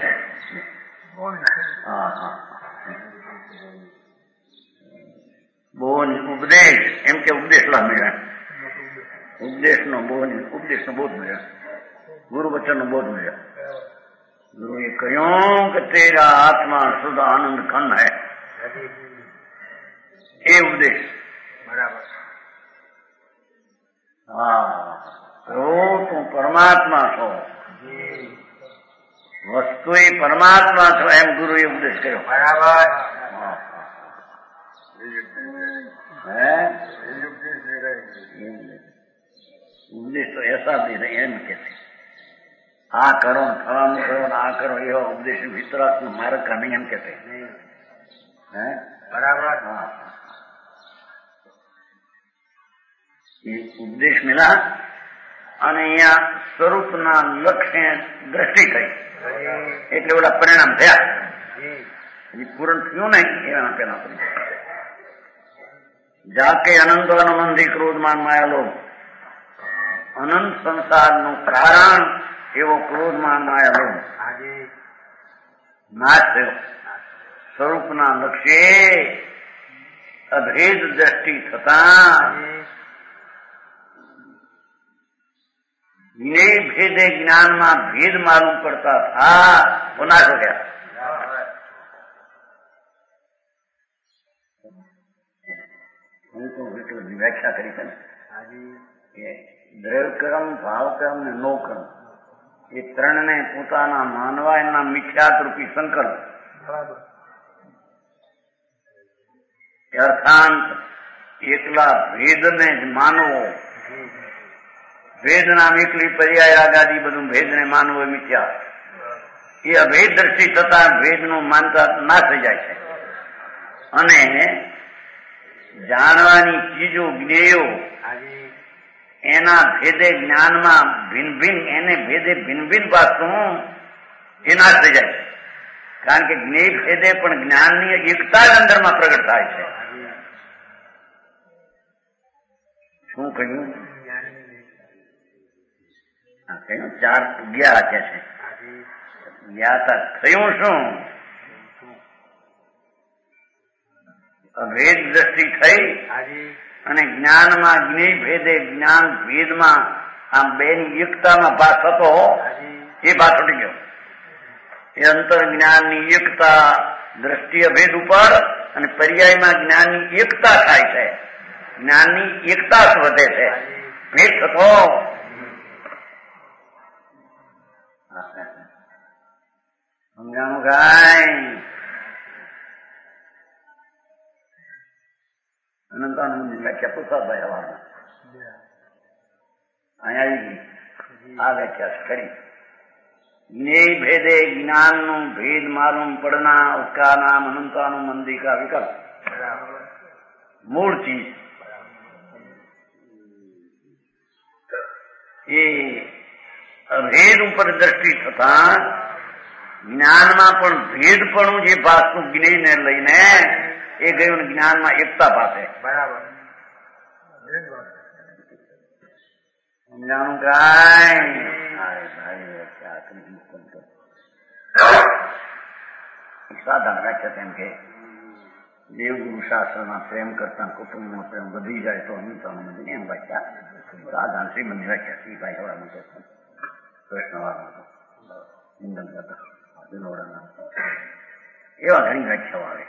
बोहनी उपदेश एम के उपदेश ला मिला उपदेश नो बोध मिला गुरु वचन नो बोध मिला गुरु ये कहो कि तेरा आत्मा शुद्ध आनंद खन है ये उपदेश बराबर हाँ तो तू परमात्मा छो वस्तु परमात्मा छो एम गुरु ये उपदेश करो बराबर है उपदेश तो ऐसा भी नहीं एम कहते आ करो फलानु करो आ करो ये उपदेश वितरात्म मार्ग का नहीं एम कहते है बराबर हाँ ये उपदेश मिला અને અહીંયા સ્વરૂપના લક્ષ્ય દ્રષ્ટિ થઈ એટલે ઓલા પરિણામ થયા હજી પૂરણ થયું નહીં એના પેલા જાકે અનંત અનુબંધી ક્રોધમાન માયાલો અનંત સંસારનું કારણ એવો ક્રોધમાન માયાલો નાશ થયો. સ્વરૂપના લક્ષ્યે અભેદ દ્રષ્ટિ થતા વિનય ભેદે જ્ઞાનમાં ભેદ માલુમ પડતા થા તો નાશ હો ગયા. હું તો એટલી વ્યાખ્યા કરી છે ને કે દ્રવ્યકર્મ, ભાવકર્મ ને નો કર્મ એ ત્રણને પોતાના માનવા એના મિથ્યાત રૂપી સંકલ્પ અર્થાંત એકલા ભેદને જ માનવો, ભેદ નામ એકલી પર્યાય આગાદી બધું ભેદને માનવું એ મિથ્યા, એ અભેદ દ્રષ્ટિ થતા ભેદનું માનતા ના થઈ જાય છે. અને જાણવાની ચીજો જ્ઞેયો એના ભેદે જ્ઞાનમાં ભિન્ન ભિન્ન એને ભેદે ભિન્ન ભિન્ન પાસું એ નાશ થઈ જાય છે. કારણ કે જ્ઞેય ભેદે પણ જ્ઞાનની એકતા જ અંદરમાં પ્રગટ થાય છે. શું કહ્યું? કહ્યું 4 ગયા કે છે ગયા તા થયું શું? અભેદ દ્રષ્ટિ થઈ અને જ્ઞાનમાં જ્ઞેય ભેદે જ્ઞાન ભેદમાં આમ બેની એકતામાં ભાસ થતો એ ભાસ ઉડી ગયો. એ અંતર જ્ઞાનની એકતા દ્રષ્ટિ અભેદ ઉપર અને પર્યાયમાં જ્ઞાનની એકતા થાય છે. જ્ઞાનની એકતા વધે છે, ભેદ થતો સમજાણું કાંઈ? અનંતાનંદની વ્યાખ્યા પુરસાદભાઈ હવાના અહીંયા આવી આ વ્યાખ્યા કરી. જ્ઞેય ભેદે જ્ઞાનનું ભેદ માલુમ પડના उसका नाम अनंतानुमंदी का विकल्प. मूल चीज એ અભેદ ઉપર દ્રષ્ટિ થતા જ્ઞાનમાં પણ ભેદપણું જે ભાસનું જ્ઞેયને લઈને એ ગયું જ્ઞાનમાં એકતા પાસે. બરાબર સમજાણું કાંઈ? સાધારણ વ્યાખ્યા તેમ કે દેવગુરુ શાસ્ત્રમાં પ્રેમ કરતા કુટુંબમાં પ્રેમ વધી જાય તો અનુતાનું એમ વ્યાખ્યા સાધારણ શ્રીમંત વ્યાખ્યા શ્રીભાઈ હવાના તો કૃષ્ણવાળા ઇન્દન કરતા એવા ઘણી વ્યાખ્યાઓ આવે.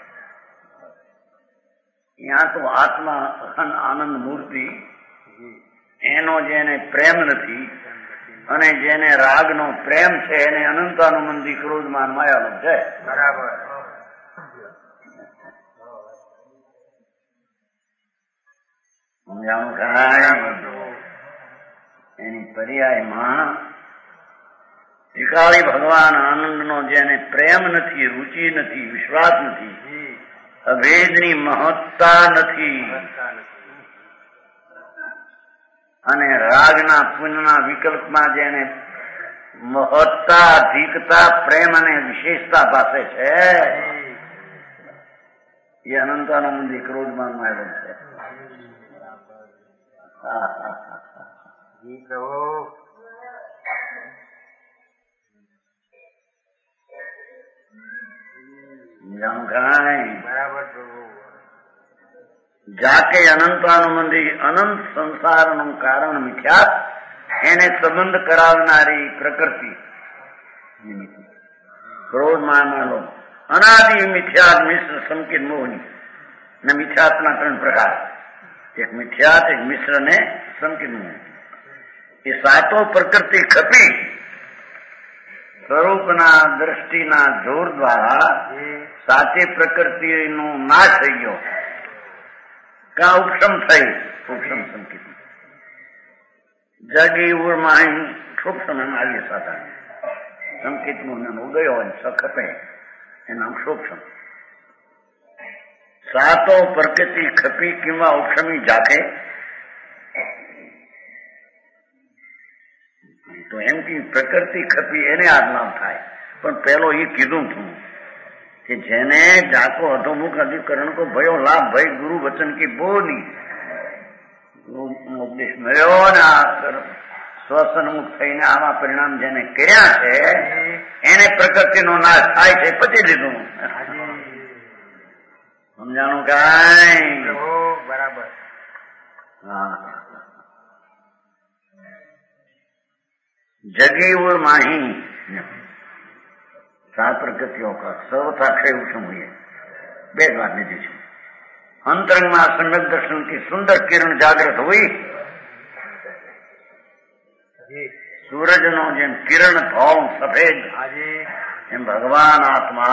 ત્યાં તો આત્મા આનંદ મૂર્તિ એનો જેને પ્રેમ નથી અને જેને રાગનો પ્રેમ છે એને અનંતાનુબંધી ક્રોધમાન માયાલો છે. બરાબર સમજાણું કાંઈ? એની પર્યાયમાં ત્રિકાળી ભગવાન આનંદનો જેને પ્રેમ નથી, રુચિ નથી, વિશ્વાસ નથી, અભેદની મહત્તા નથી અને રાગના પુણ્યના વિકલ્પમાં જેને મહત્તા, અધિકતા, પ્રેમ અને વિશેષતા પાસે છે એ અનંતાનુબંધી ક્રોધમાન માયેલો છે. જાકે અનંતાનુબંધી અનંત સંસારનું કારણ મિથ્યા એને સંબંધ કરાવનારી પ્રકૃતિ ક્રોધમાનનો અનાદિ મિથ્યાત મિશ્ર સંકેત મોહની ને મિથ્યાતના 3 પ્રકાર. એક મિથ્યાત, એક મિશ્ર ને સંકેત મોહ. એ સાતો પ્રકૃતિ ખપી સ્વરૂપના દ્રષ્ટિના જોર દ્વારા સાચી પ્રકૃતિનો નાશ થઈ ગયો. કા ઉપશમ થઈ ઉપશમ સંકેત જગી ઉર્માઈ ક્ષોભસમ એમ આવીએ સાધારણ સંકેત ઉદય હોય સખપે એનામ ક્ષોભસમ. સાતો પ્રકૃતિ ખપી કિંવા ઉપશમી જાકે તો એમ કે પ્રકૃતિ ખપી એને આત્મા થાય. પણ પેલો એ કીધું હતું कि जेने जाको अधोमुख अधिकरण को भयो लाभ भई गुरु वचन की बोनी उपदेश મળ્યો ને સ્વસન્મુખ થઈને આવા પરિણામ જેને કર્યા છે એને પ્રકૃતિનો નાશ થાય છે પતી લીધું. સમજાણું કાંઈ? બરાબર. હા. जगी और माही सात प्रकृतियों का सर्वथा क्षय उत्तम हुई है. बेद बात नहीं थी. अंतरंग में सम्यक दर्शन की सुंदर किरण जागृत हुई. सूरज नो जेम किरण भाव सफेद एम भगवान आत्मा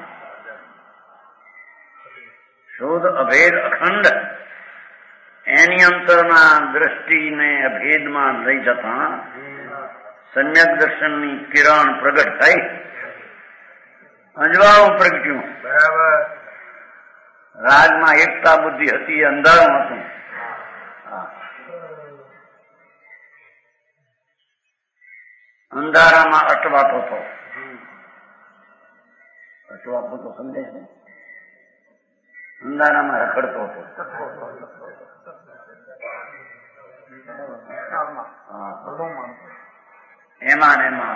शुद्ध अभेद अखंड एनी अंतરના દ્રષ્ટિને અભેદમાં લઈ જતા सम्यक दर्शनની કિરણ પ્રગટ થઈ. અંજવાળું પ્રગટ્યું. બરાબર. રાજમાં એકતા બુદ્ધિ હતી, અંધારું હતું. અંધારામાં અટવાતો હતો. અટવાતો તો સમજે છે. અંધારામાં રખડતો હતો. એમાં ને એમાં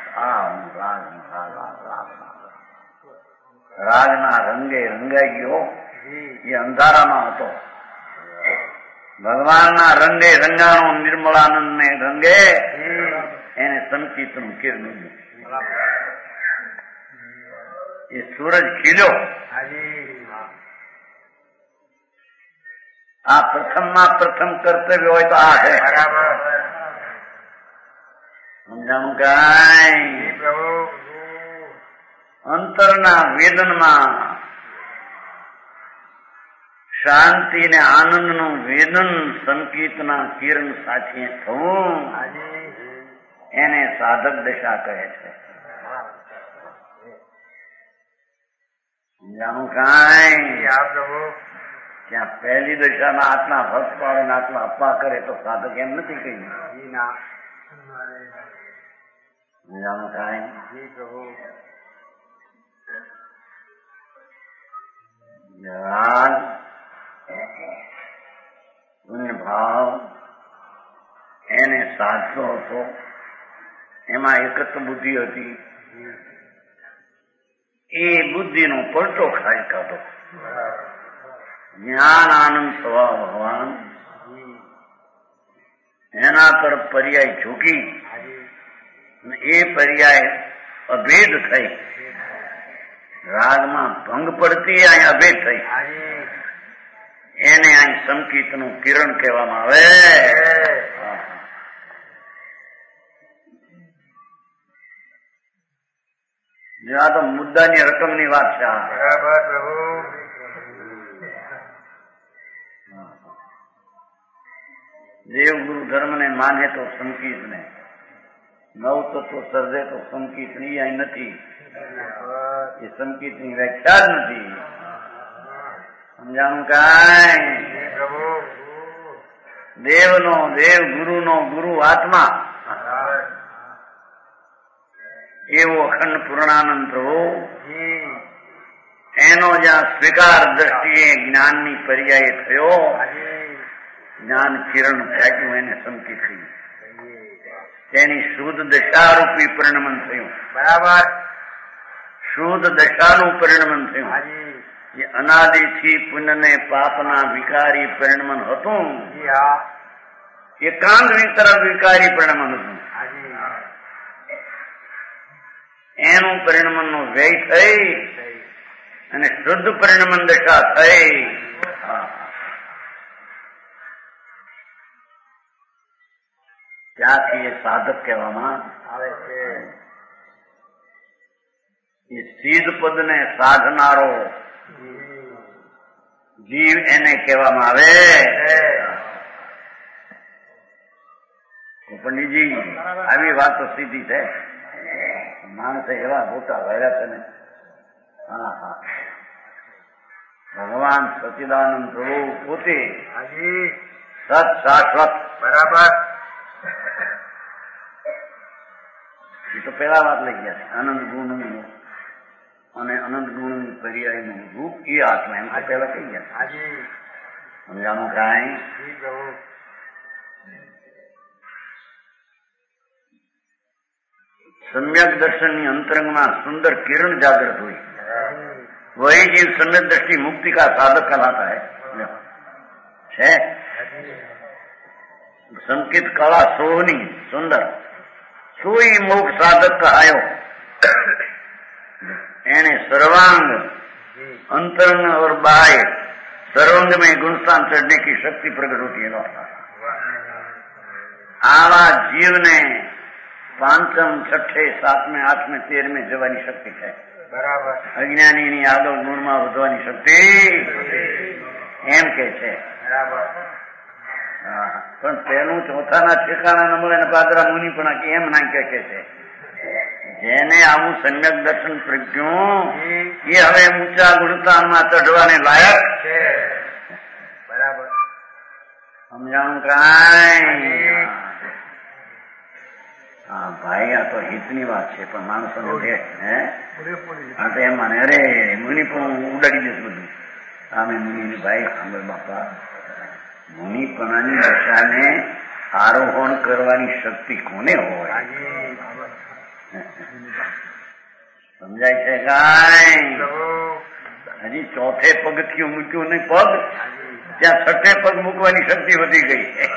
રાજના રંગે રંગાઈ ગયો. એ અંધારામાં હતો. ભગવાનના રંગે રંગાણો નિર્મળાનંદ ને રંગે એને સંકિતનું કિરણ. એ સૂરજ ખીલ્યો. આ પ્રથમમાં પ્રથમ કર્તવ્ય હોય તો આ છે. સમજાણું કાંઈ? અંતરના વેદનમાં શાંતિ ને આનંદ નું વેદન સંકિતના કિરણ સાથે થવું એને સાધક દશા કહે છે. સમજાણું કાંઈ? ત્યાં પહેલી દશામાં આટલા ભક્ત પાડે ને આટલા અપ્પા કરે તો સાધક એમ નથી કહ્યું. સમજાણું કાંઈ? રાગ ભાવ એને સાધતો હતો. એમાં એકત્વ બુદ્ધિ હતી. એ બુદ્ધિનો પલટો ખાઈ કાઢો. જ્ઞાન આનંદ સ્વભાવ ભગવાન એના તરફ પર્યાય ઝૂકી એ પર્યાય અભેદ થઈ. રાગમાં ભંગ પડતી અહીં અભેદ થઈ. એને અહીં સંકિતનું કિરણ કહેવામાં આવે. આ તો મુદ્દાની રકમની વાત છે. દેવગુરુ ધર્મ ને માને તો સંકિત ને, નવ તત્વ સર્જે તો સંકિત ની અહીં નથી. એ સંકિત ની વ્યાખ્યા જ નથી. સમજાણું કાંઈ? દેવનો દેવ, ગુરુનો ગુરુ આત્મા એવો અખંડ પૂર્ણાનંદ પ્રભુ એનો જ્યાં સ્વીકાર દ્રષ્ટિએ જ્ઞાનની પર્યાય થયો, જ્ઞાન કિરણ ફેંક્યું એને સંકિત થયું. તેની શુદ્ધ દશારૂપી પરિણમન થયું. બરાબર. શુદ્ધ દશાનું પરિણમન થયું. એ અનાદિથી પુણ્યને પાપના વિકારી પરિણમન હતું. એકાંત તરફ વિકારી પરિણમન હતું. એનું પરિણમન નો વ્યય થઈ અને શુદ્ધ પરિણમન દશા થઈ. ત્યાંથી એ સાધક કહેવામાં આવે છે. એ સિદ્ધ પદ ને સાધનારો જીવ એને કહેવામાં આવે. પંડિતજી આવી વાત તો સીધી છે. માણસે એવા મોટા વાયરા છે ને. હા હા, ભગવાન સચિદાનંદ પ્રભુ પોતે સત શાશ્વત. બરાબર. એ તો પેલા વાત લઈ ગયા છે. આનંદ ગુણ અને અનંત ગુણ પર્યાયનું રૂપ એ આત્મા એમ તો પહેલા કહી ગયા. સમજાનું કાંઈ? સમ્યક દર્શનની અંતરંગમાં સુંદર किरण जागृत हुई. वही जीव सम्यक दृष्टि मुक्ति का साधक कहलाता है. संकेत कला सोहनी सुंदर सोई मोक्ष साधक कहायो. एने सर्वांग अंतरंग और बाह्य सर्वंग में गुणस्थान चढ़ने की शक्ति प्रकट होती है. आवा जीव ने પાંચમ છઠ્ઠે સાતમે આઠમે તેરમે જવાની શક્તિ છે. બરાબર. અજ્ઞાનીની આગળ ગુણમાં વધવાની શક્તિ એમ કે છે. બરાબર. પણ પેલું ચોથાના ઠેકાણા ન મળે ને પાદરા મુનિ પણ એમ ના કે છે. જેને આવું સમ્યક દર્શન પ્રજ્ઞું એ હવે ઊંચા ગુણસ્થાનમાં ચઢવાને લાયક છે. બરાબર. સમજાણું કાંઈ? હા ભાઈ, આ તો હિતની વાત છે, પણ માણસો હા તો એમ માને અરે મુનિ પણ ઉડાડી દઈશ બધું. આમે મુનિ ભાઈ સાંભળ બાપા, મુનિપણાની દશાને આરોહણ કરવાની શક્તિ કોને હોય? સમજાય છે કાંઈ? હજી ચોથે પગથિયું મૂક્યું નહીં પગ, ત્યાં છઠ્ઠે પગ મૂકવાની શક્તિ વધી ગઈ છે.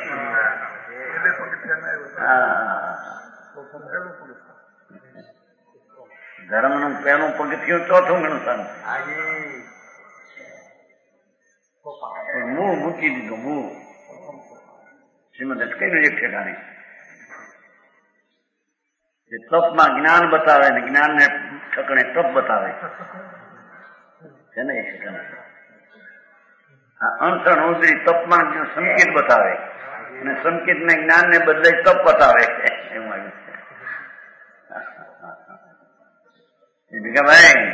ધર્મનું પહેલું પગથિયું ચોથું ગણું મૂળ મૂકી દીધું. મૂળ શ્રીમદ અટકેલું એક ઠેકાણે તપમાં જ્ઞાન બતાવે ને જ્ઞાનને ઠકણે તપ બતાવે છે ને. એક ઠેકાણે અણસણ ઉદરી તપમાં સંકેત બતાવે અને સંકેત ને જ્ઞાન ને બદલે તપ બતાવે. એવું આવ્યું છે. ભાઈ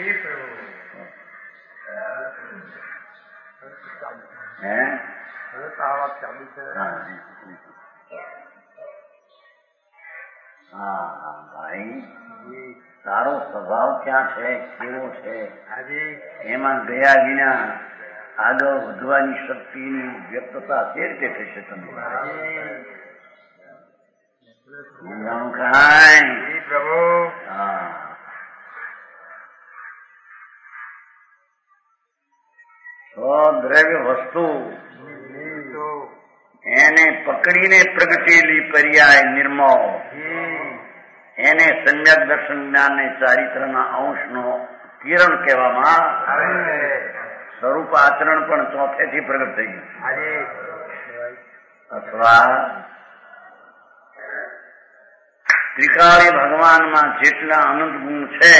ભાઈ તારો સ્વભાવ ક્યાં છે, કેવો છે, એમાં ગયા વિના આગળ વધવાની શક્તિની વ્યક્તતા તે રીતે થશે. તમે કાંઈ પ્રભુ દ્રવ્ય વસ્તુ એને પકડીને પ્રગટેલી પર્યાય નિર્મળ એને સમ્યક દર્શન જ્ઞાન ને ચારિત્રના અંશનો કિરણ કહેવામાં સ્વરૂપ આચરણ પણ ચોથેથી પ્રગટ થઈ ગયું. અથવા ત્રિકાળી ભગવાનમાં જેટલા અનંત ગુણ છે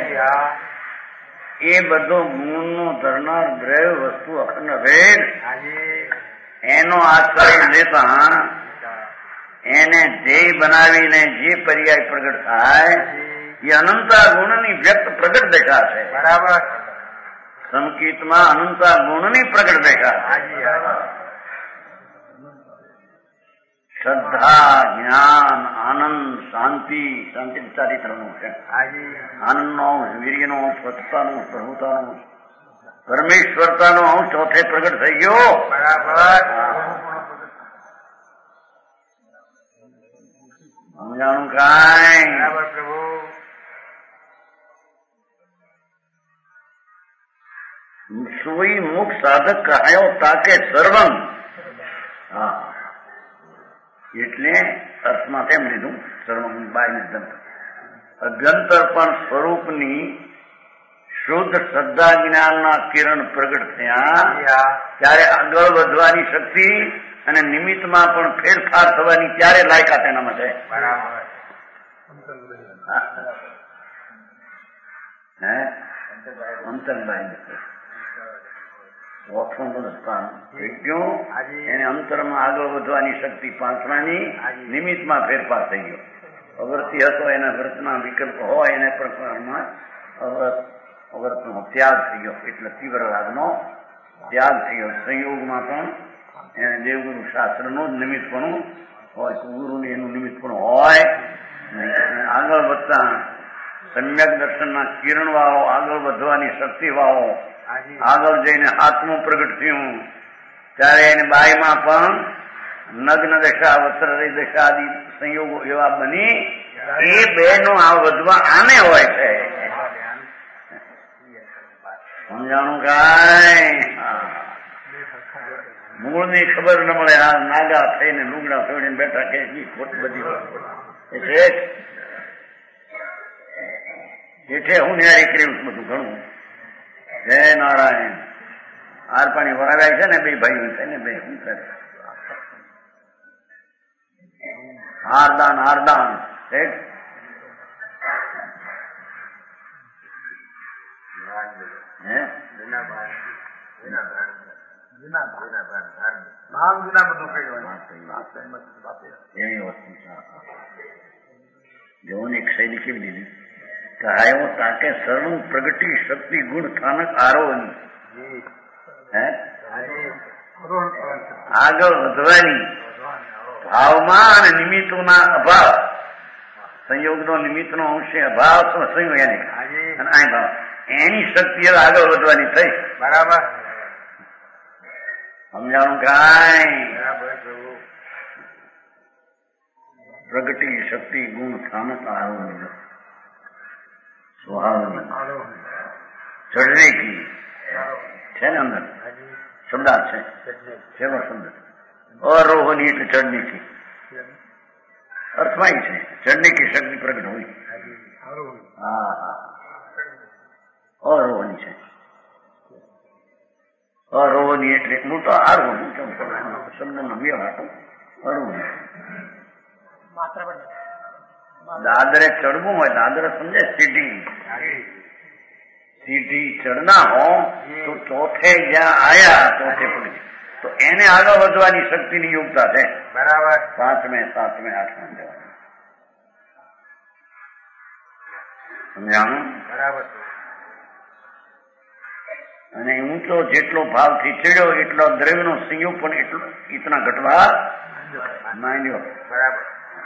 એ બધો ગુણનો ધરનાર દ્રવ્ય વસ્તુ અખંડ ભેદ એનો આશ્રય લેતા એને ધ્યેય બનાવીને જે પર્યાય પ્રગટ થાય એ અનંતા ગુણની વ્યક્ત પ્રગટ દેખા છે. બરાબર. સંકેતમાં અનંતા ગુણની પ્રગટ દેખા. શ્રદ્ધા, જ્ઞાન, આનંદ, શાંતિ, શાંતિ ચારિત્રનું છે. આનંદનો અંશ, વીર્યનો અંશ, સ્વચ્છતાનો અંશ, પ્રભુતાનો અંશ, પરમેશ્વરતાનો અંશ ચોથે પ્રગટ થઈ ગયો. બરાબર. સમજાણું કાંઈ? બરાબર પ્રભુ. સોઈ મુખ સાધક કહાયો તાકે સર્વં. હા એટલે અર્થમાં તેમ લીધું સર્વં બાય અભ્યંતર પણ સ્વરૂપની શુદ્ધ શ્રદ્ધા જ્ઞાનના કિરણ પ્રગટ થયા ત્યારે આગળ વધવાની શક્તિ અને નિમિત્તમાં પણ ફેરફાર થવાની ત્યારે લાયકાત એનામાં છે. અંતરબાઈ એને અંતરમાં આગળ વધવાની શક્તિ પાંચમાની નિમિત્તમાં ફેરફાર થઈ ગયો. અવર્તી હતો એના વ્રતના વિકલ્પ હોય એને પણ અવર્તનો ત્યાગ થઈ ગયો. એટલે તીવ્ર રાગનો ત્યાગ થઈ ગયો. સંયોગમાં પણ એને દેવગુરુ શાસ્ત્રનું જ નિમિત્તપણું હોય, ગુરુનું એનું નિમિત્તપણું હોય. આગળ વધતા સમ્યક દર્શનના કિરણ વાળો, આગળ વધવાની શક્તિ વાળો, આગળ જઈને આત્મું પ્રગટ થયું ત્યારે એને બાઈમાં પણ નગ્ન દશા, વસ્ત્રરહિત દશા આદિ સંયોગો એવા બની એ બેનો આ વધવા આને હોય છે. સમજાણું કાંઈ? મૂળની ખબર ન મળે. આ નાગા થઈને લુગડા છોડીને બેઠા કે ખોટ બધી જેઠે હું ન્યારી કર્યું બધું ઘણું. જય નારાયણ. હાર પાણી વરાવ્યા છે ને બે ભાઈઓ છે ને બે શું કરે હારદાન હારદાન જેઓને એક શૈલી કેવી દીધી કહાયો તાકે સર્વ પ્રગટી શક્તિ ગુણ સ્થાનક આરોહની આગળ વધવાની ભાવમાં અને નિમિત્તોના અભાવ, સંયોગનો નિમિત્તનો અંશે અભાવ તો સંયોગ એને અને આ ભાવ એની શક્તિ આગળ વધવાની થઈ. બરાબર સમજાણું કાંઈ? પ્રગટી શક્તિ ગુણ સ્થાનક આરોહની સ્વભાવની ચડને કી છે ને અંદર શબ્દાર્થ છે. સેવો શબ્દ અરોહની એટલે ચડની કી અર્થમાં છે. ચડની કી શક્તિ પ્રગટ હોય. હા હા અરોહની છે. અરોહની એટલે હું તો આરોહની શબ્દનો વ્યવહાર અરોહની. દાદરે ચડવું હોય દાદર સમજે સીધી સીધી ચડના હો તો ચોથે જ્યાં આયા ચોથે પડી તો એને આગળ વધવાની શક્તિની યોગતા છે. બરાબર. પાંચમે સાતમે આઠમે જવાનું સમજાણું? બરાબર. અને ઊંચો જેટલો ભાવથી ચડ્યો એટલો દ્રવ્યનો સંયોગ પણ એટલો ઇતના ઘટવા માંડ્યો. બરાબર.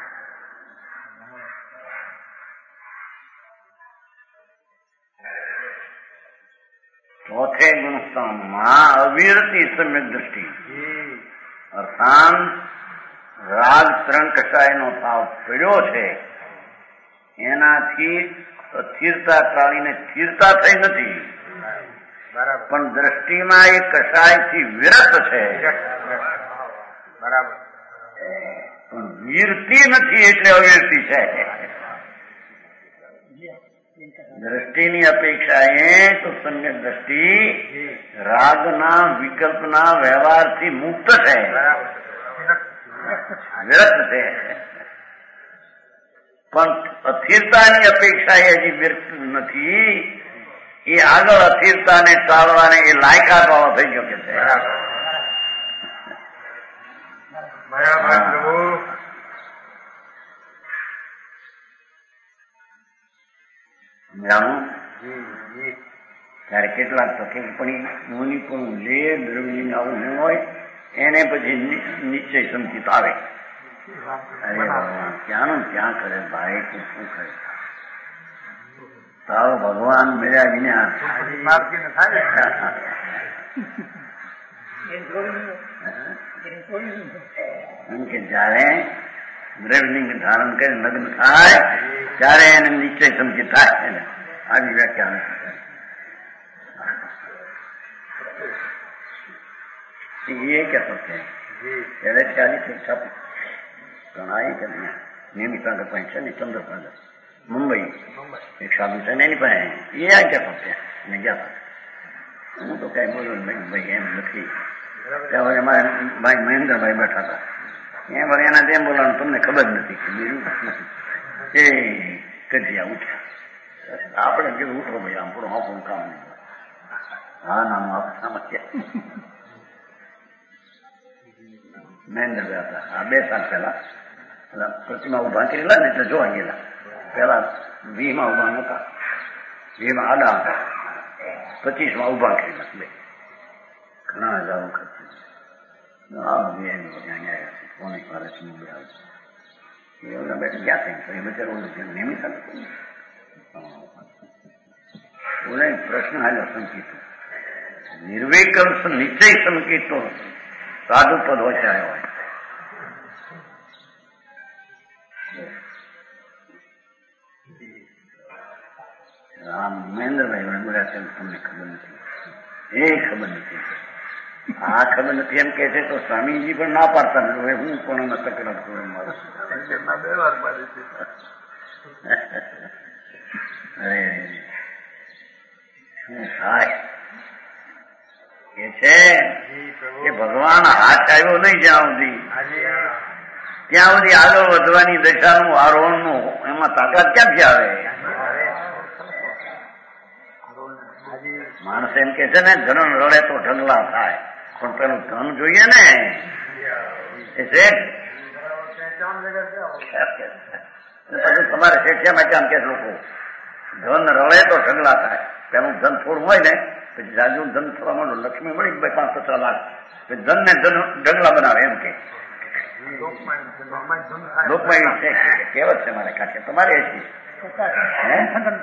चौथे गुणस्थान में अविरती सम्यक दृष्टि अर्थात राग त्रण कषाय नो भाव पीड़्यो है एनाथी अस्थिरता टाळीने स्थिरता થઈ નથી પણ દ્રષ્ટિમાં એ કષાયથી વિરત છે. બરાબર. પણ વીરતી નથી એટલે અવિરતી છે. દ્રષ્ટિની અપેક્ષાએ તો સમ્યક દ્રષ્ટિ રાગના વિકલ્પના વ્યવહારથી મુક્ત છે, વિરત છે. પણ અસ્થિરતાની અપેક્ષાએ હજી વિરત નથી. એ આગળ અસ્થિરતાને ટાળવાને એ લાયકાત વાળો થઈ ગયો કે છે. ત્યારે કેટલાક તો કે પણ મુનિ પણ જે દ્રવ્ય આવું ન હોય એને પછી નિશ્ચય સંકિત આવે. અરે ક્યાંનું ક્યાં કરે ભાઈ, તું શું કરે? તારો ભગવાન મેળ્યા વિના એમ કે જયારે દ્રવ્યલિંગ ધારણ કરી લગ્ન થાય ત્યારે એને નિશ્ચય સંકિત થાય. આવી વ્યાખ્યા ये क्या सकते हैं? पहले 40 शिक्षा प्रणाली के नियमित पेंशन चंद्रप्रद मुंबई एक साधु से नहीं पाए. ये क्या सकते हैं? मैं क्या था હું તો કઈ બોલું ભાઈ એમ નથી. ત્યાં અમારે ભાઈ મહેન્દ્રભાઈ બેઠા હતા. એમ વળી એના તેમ બોલવાનું તમને ખબર નથી કે બીજું એ કજિયા ઉઠ્યા. આપણે કીધું ઉઠો ભાઈ આમ પૂરું આપણું કામ નહીં. હા નામ સમસ્યા મહેન્દ્રભાઈ હતા. આ 2 સાલ પહેલા પ્રતિમા ઉભા કરેલા ને એટલે જોવા ગયેલા. પેલા 20માં ઉભા નતા, 20માં આડા હતા, 25માં ઉભા કરેલા. બે ઘણા હજારો ખર્ચ કોને વર્ષ બેઠા ગયા થાય. એ બચારો નિયમિત બોલે પ્રશ્ન આવ્યો સંકેતો નિર્વિકલ્પ નિશ્ચય સંકેતો સાધુ પદ હોય હોય. રામ મહેન્દ્રભાઈ બોલ્યા છે તમને ખબર નથી, એ ખબર નથી, આ ખબર નથી એમ કે છે તો સ્વામીજી પણ ના પાડતા નથી. હું કોણ તકરાર કરું મારું? અરે શું થાય એ છે કે ભગવાન હાથ આવ્યો નહીં જ્યાં સુધી, ત્યાં સુધી આગળ વધવાની દશાનું આરોહણનું એમાં તાકાત ક્યાંથી આવે? માણસ એમ કે છે ને ધન રડે તો ઢગલા થાય, પણ પેલું ધન જોઈએ ને. એ શેઠ પછી તમારે શેઠિયામાં કેમ કે લોકો ધન રડે તો ઢગલા થાય, પેલું ધન થોડું હોય ને પછી રાજુ ધન થવા માંડો, લક્ષ્મી મળી 5-50 લાખ, ધન ને ધન ઢગલા બનાવે એમ કે લોકમાં છે કહેવત છે મારે કાંઠે. તમારે ધનસંધન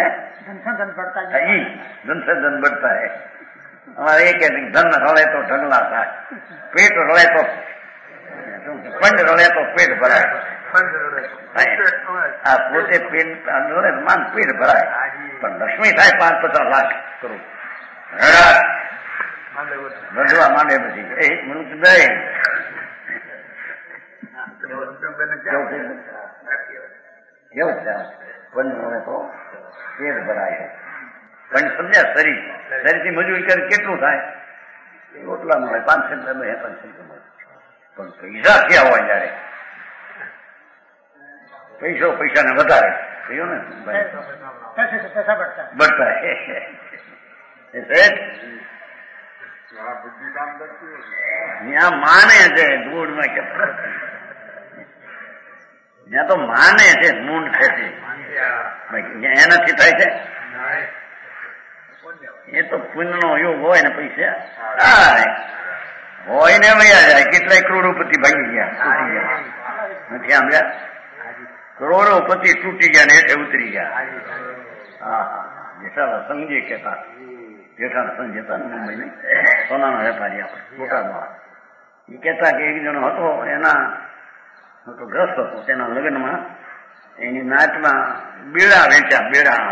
बढ़ता है हमारे एक धन रड़े तो ढगला था, पेट रड़े तो पंड रड़े तो पेट भराय. આ પોતે પેટ રડે માન પેટ ભરાય, પણ લક્ષ્મી થાય 5-50 લાખ કરું રડવા માંડે પછી એ મનુષ્ય દે કેવું છે. પંચ મળે તો પેટ ભરાય. પંચ સમજ્યા? શરીરથી મજૂરી કરી કેટલું થાય? રોટલા મળે 500 મળે, 500 મળે, પણ પૈસા ક્યાં હોય? જયારે પૈસાને વધારે થયો ને બઢતા ત્યાં માને છે ધૂળમાં કે ત્યાં તો માને છે મૂંડ છે એનાથી થાય છે. એ તો પુણ્યનો યોગ હોય ને પૈસા હોય ને વયા જાય. કેટલાય કરોડોપતિ ભાગી ગયા, નથી સાંભળ્યા? કરોડોપતિ તૂટી ગયા ને એટલે ઉતરી ગયા. હા જેઠાલા સંઘજી કહેતા, જેઠાલા સંઘ હતા ને મુંબઈ ને સોનાના વેપારી આપણે બોટાદમાં, એ કહેતા કે એક જણો હતો, એના ગ્રસ્ત હતો, તેના લગ્નમાં એની નાચમાં બેડા વેચ્યા. બેડા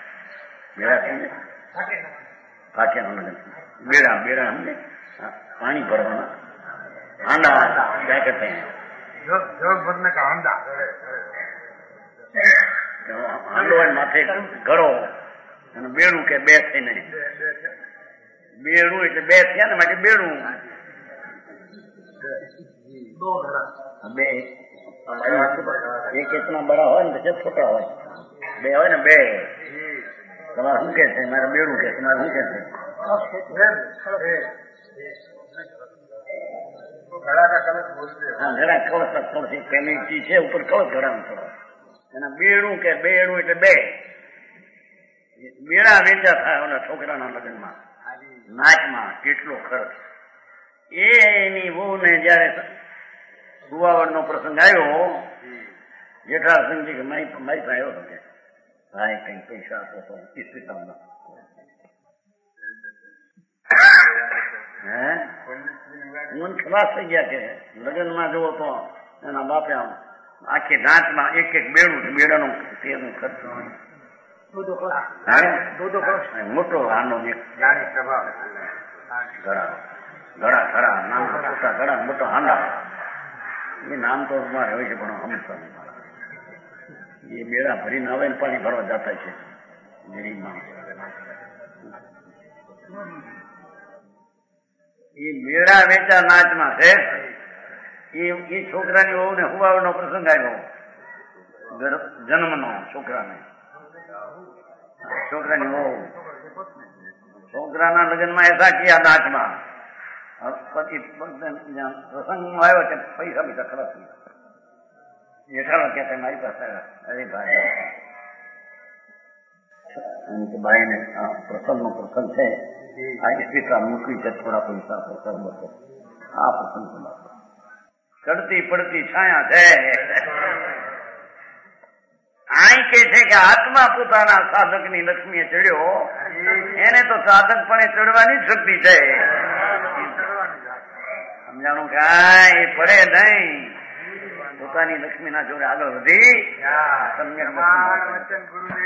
ફાટિયાનું લગ્ન, બેડા સમજે પાણી ભરવાના હાંડા ક્યાં કરતા હાંડો હોય માથે ઘડો અને બેડું કે બે થઈને, બેડું એટલે બે થયા ને માટે બેડું બે. એક એટલા બડા હોય ને પછી છોટા હોય, બે હોય ને બે. તમારે શું કે છે? મારે બેડું કે તમારે શું કે છે? ઘડા કળશ પેલી છે ઉપર કળશ ઘડાનું થોડો એના બેડું કે બેડું એટલે બે. બેડા વેચા થાય ઓલા છોકરાના લગ્નમાં નાચમાં કેટલો ખર્ચ. એની વહુ ને જયારે સુવાવડ નો પ્રસંગ આવ્યો, જેઠા સંઘજી કે મારી પાસે આવ્યો હતો કે ભાઈ કઈ પૈસા આપો તો ઇસ્પિતાલમાં. મન ખલાસ થઈ ગયા કે લગ્નમાં જુઓ તો એના બાપે આમ આખી નાચમાં એક બેડું, બેડાનો તેનું ખર્ચ મોટો આનો ઘડા ખરા નાના મોટા ઘડા મોટો હાંડા. એ નામ તો મારે હોય છે પણ અમૃતસર એ બેડા ભરીને આવે ને પાણી ભરવા જતા છે ગરીબમાં. એ બેડા વેચા નાચમાં છે. એ છોકરાની વહુ ને હુવાવનો પ્રસંગ આવ્યો, જન્મનો છોકરાની વહુ. છોકરાના લગ્નમાં એસા કિયા નાચમાં. પછી પ્રસંગમાં આવ્યો કે પૈસા બીજા ખરાબ થઈ. જેઠાલો કે મારી પાસે આવ્યા, અરે ભાઈ ને પ્રસંગ નો પ્રસંગ છે, આ ઇસ્પિતા મૂકવી છે, થોડા પૈસા પ્રસંગ બસો. આ પ્રસંગ ચડતી પડતી છાયા છે. આ અહીં કે છે કે આત્મા પોતાના સાધકની લક્ષ્મીએ ચડ્યો, એને તો સાધકપણે ચડવાની જ શક્તિ છે. સમજાણું કાંઈ પડે નહીં. પોતાની લક્ષ્મીના જોડે આગળ વધી સમ્યક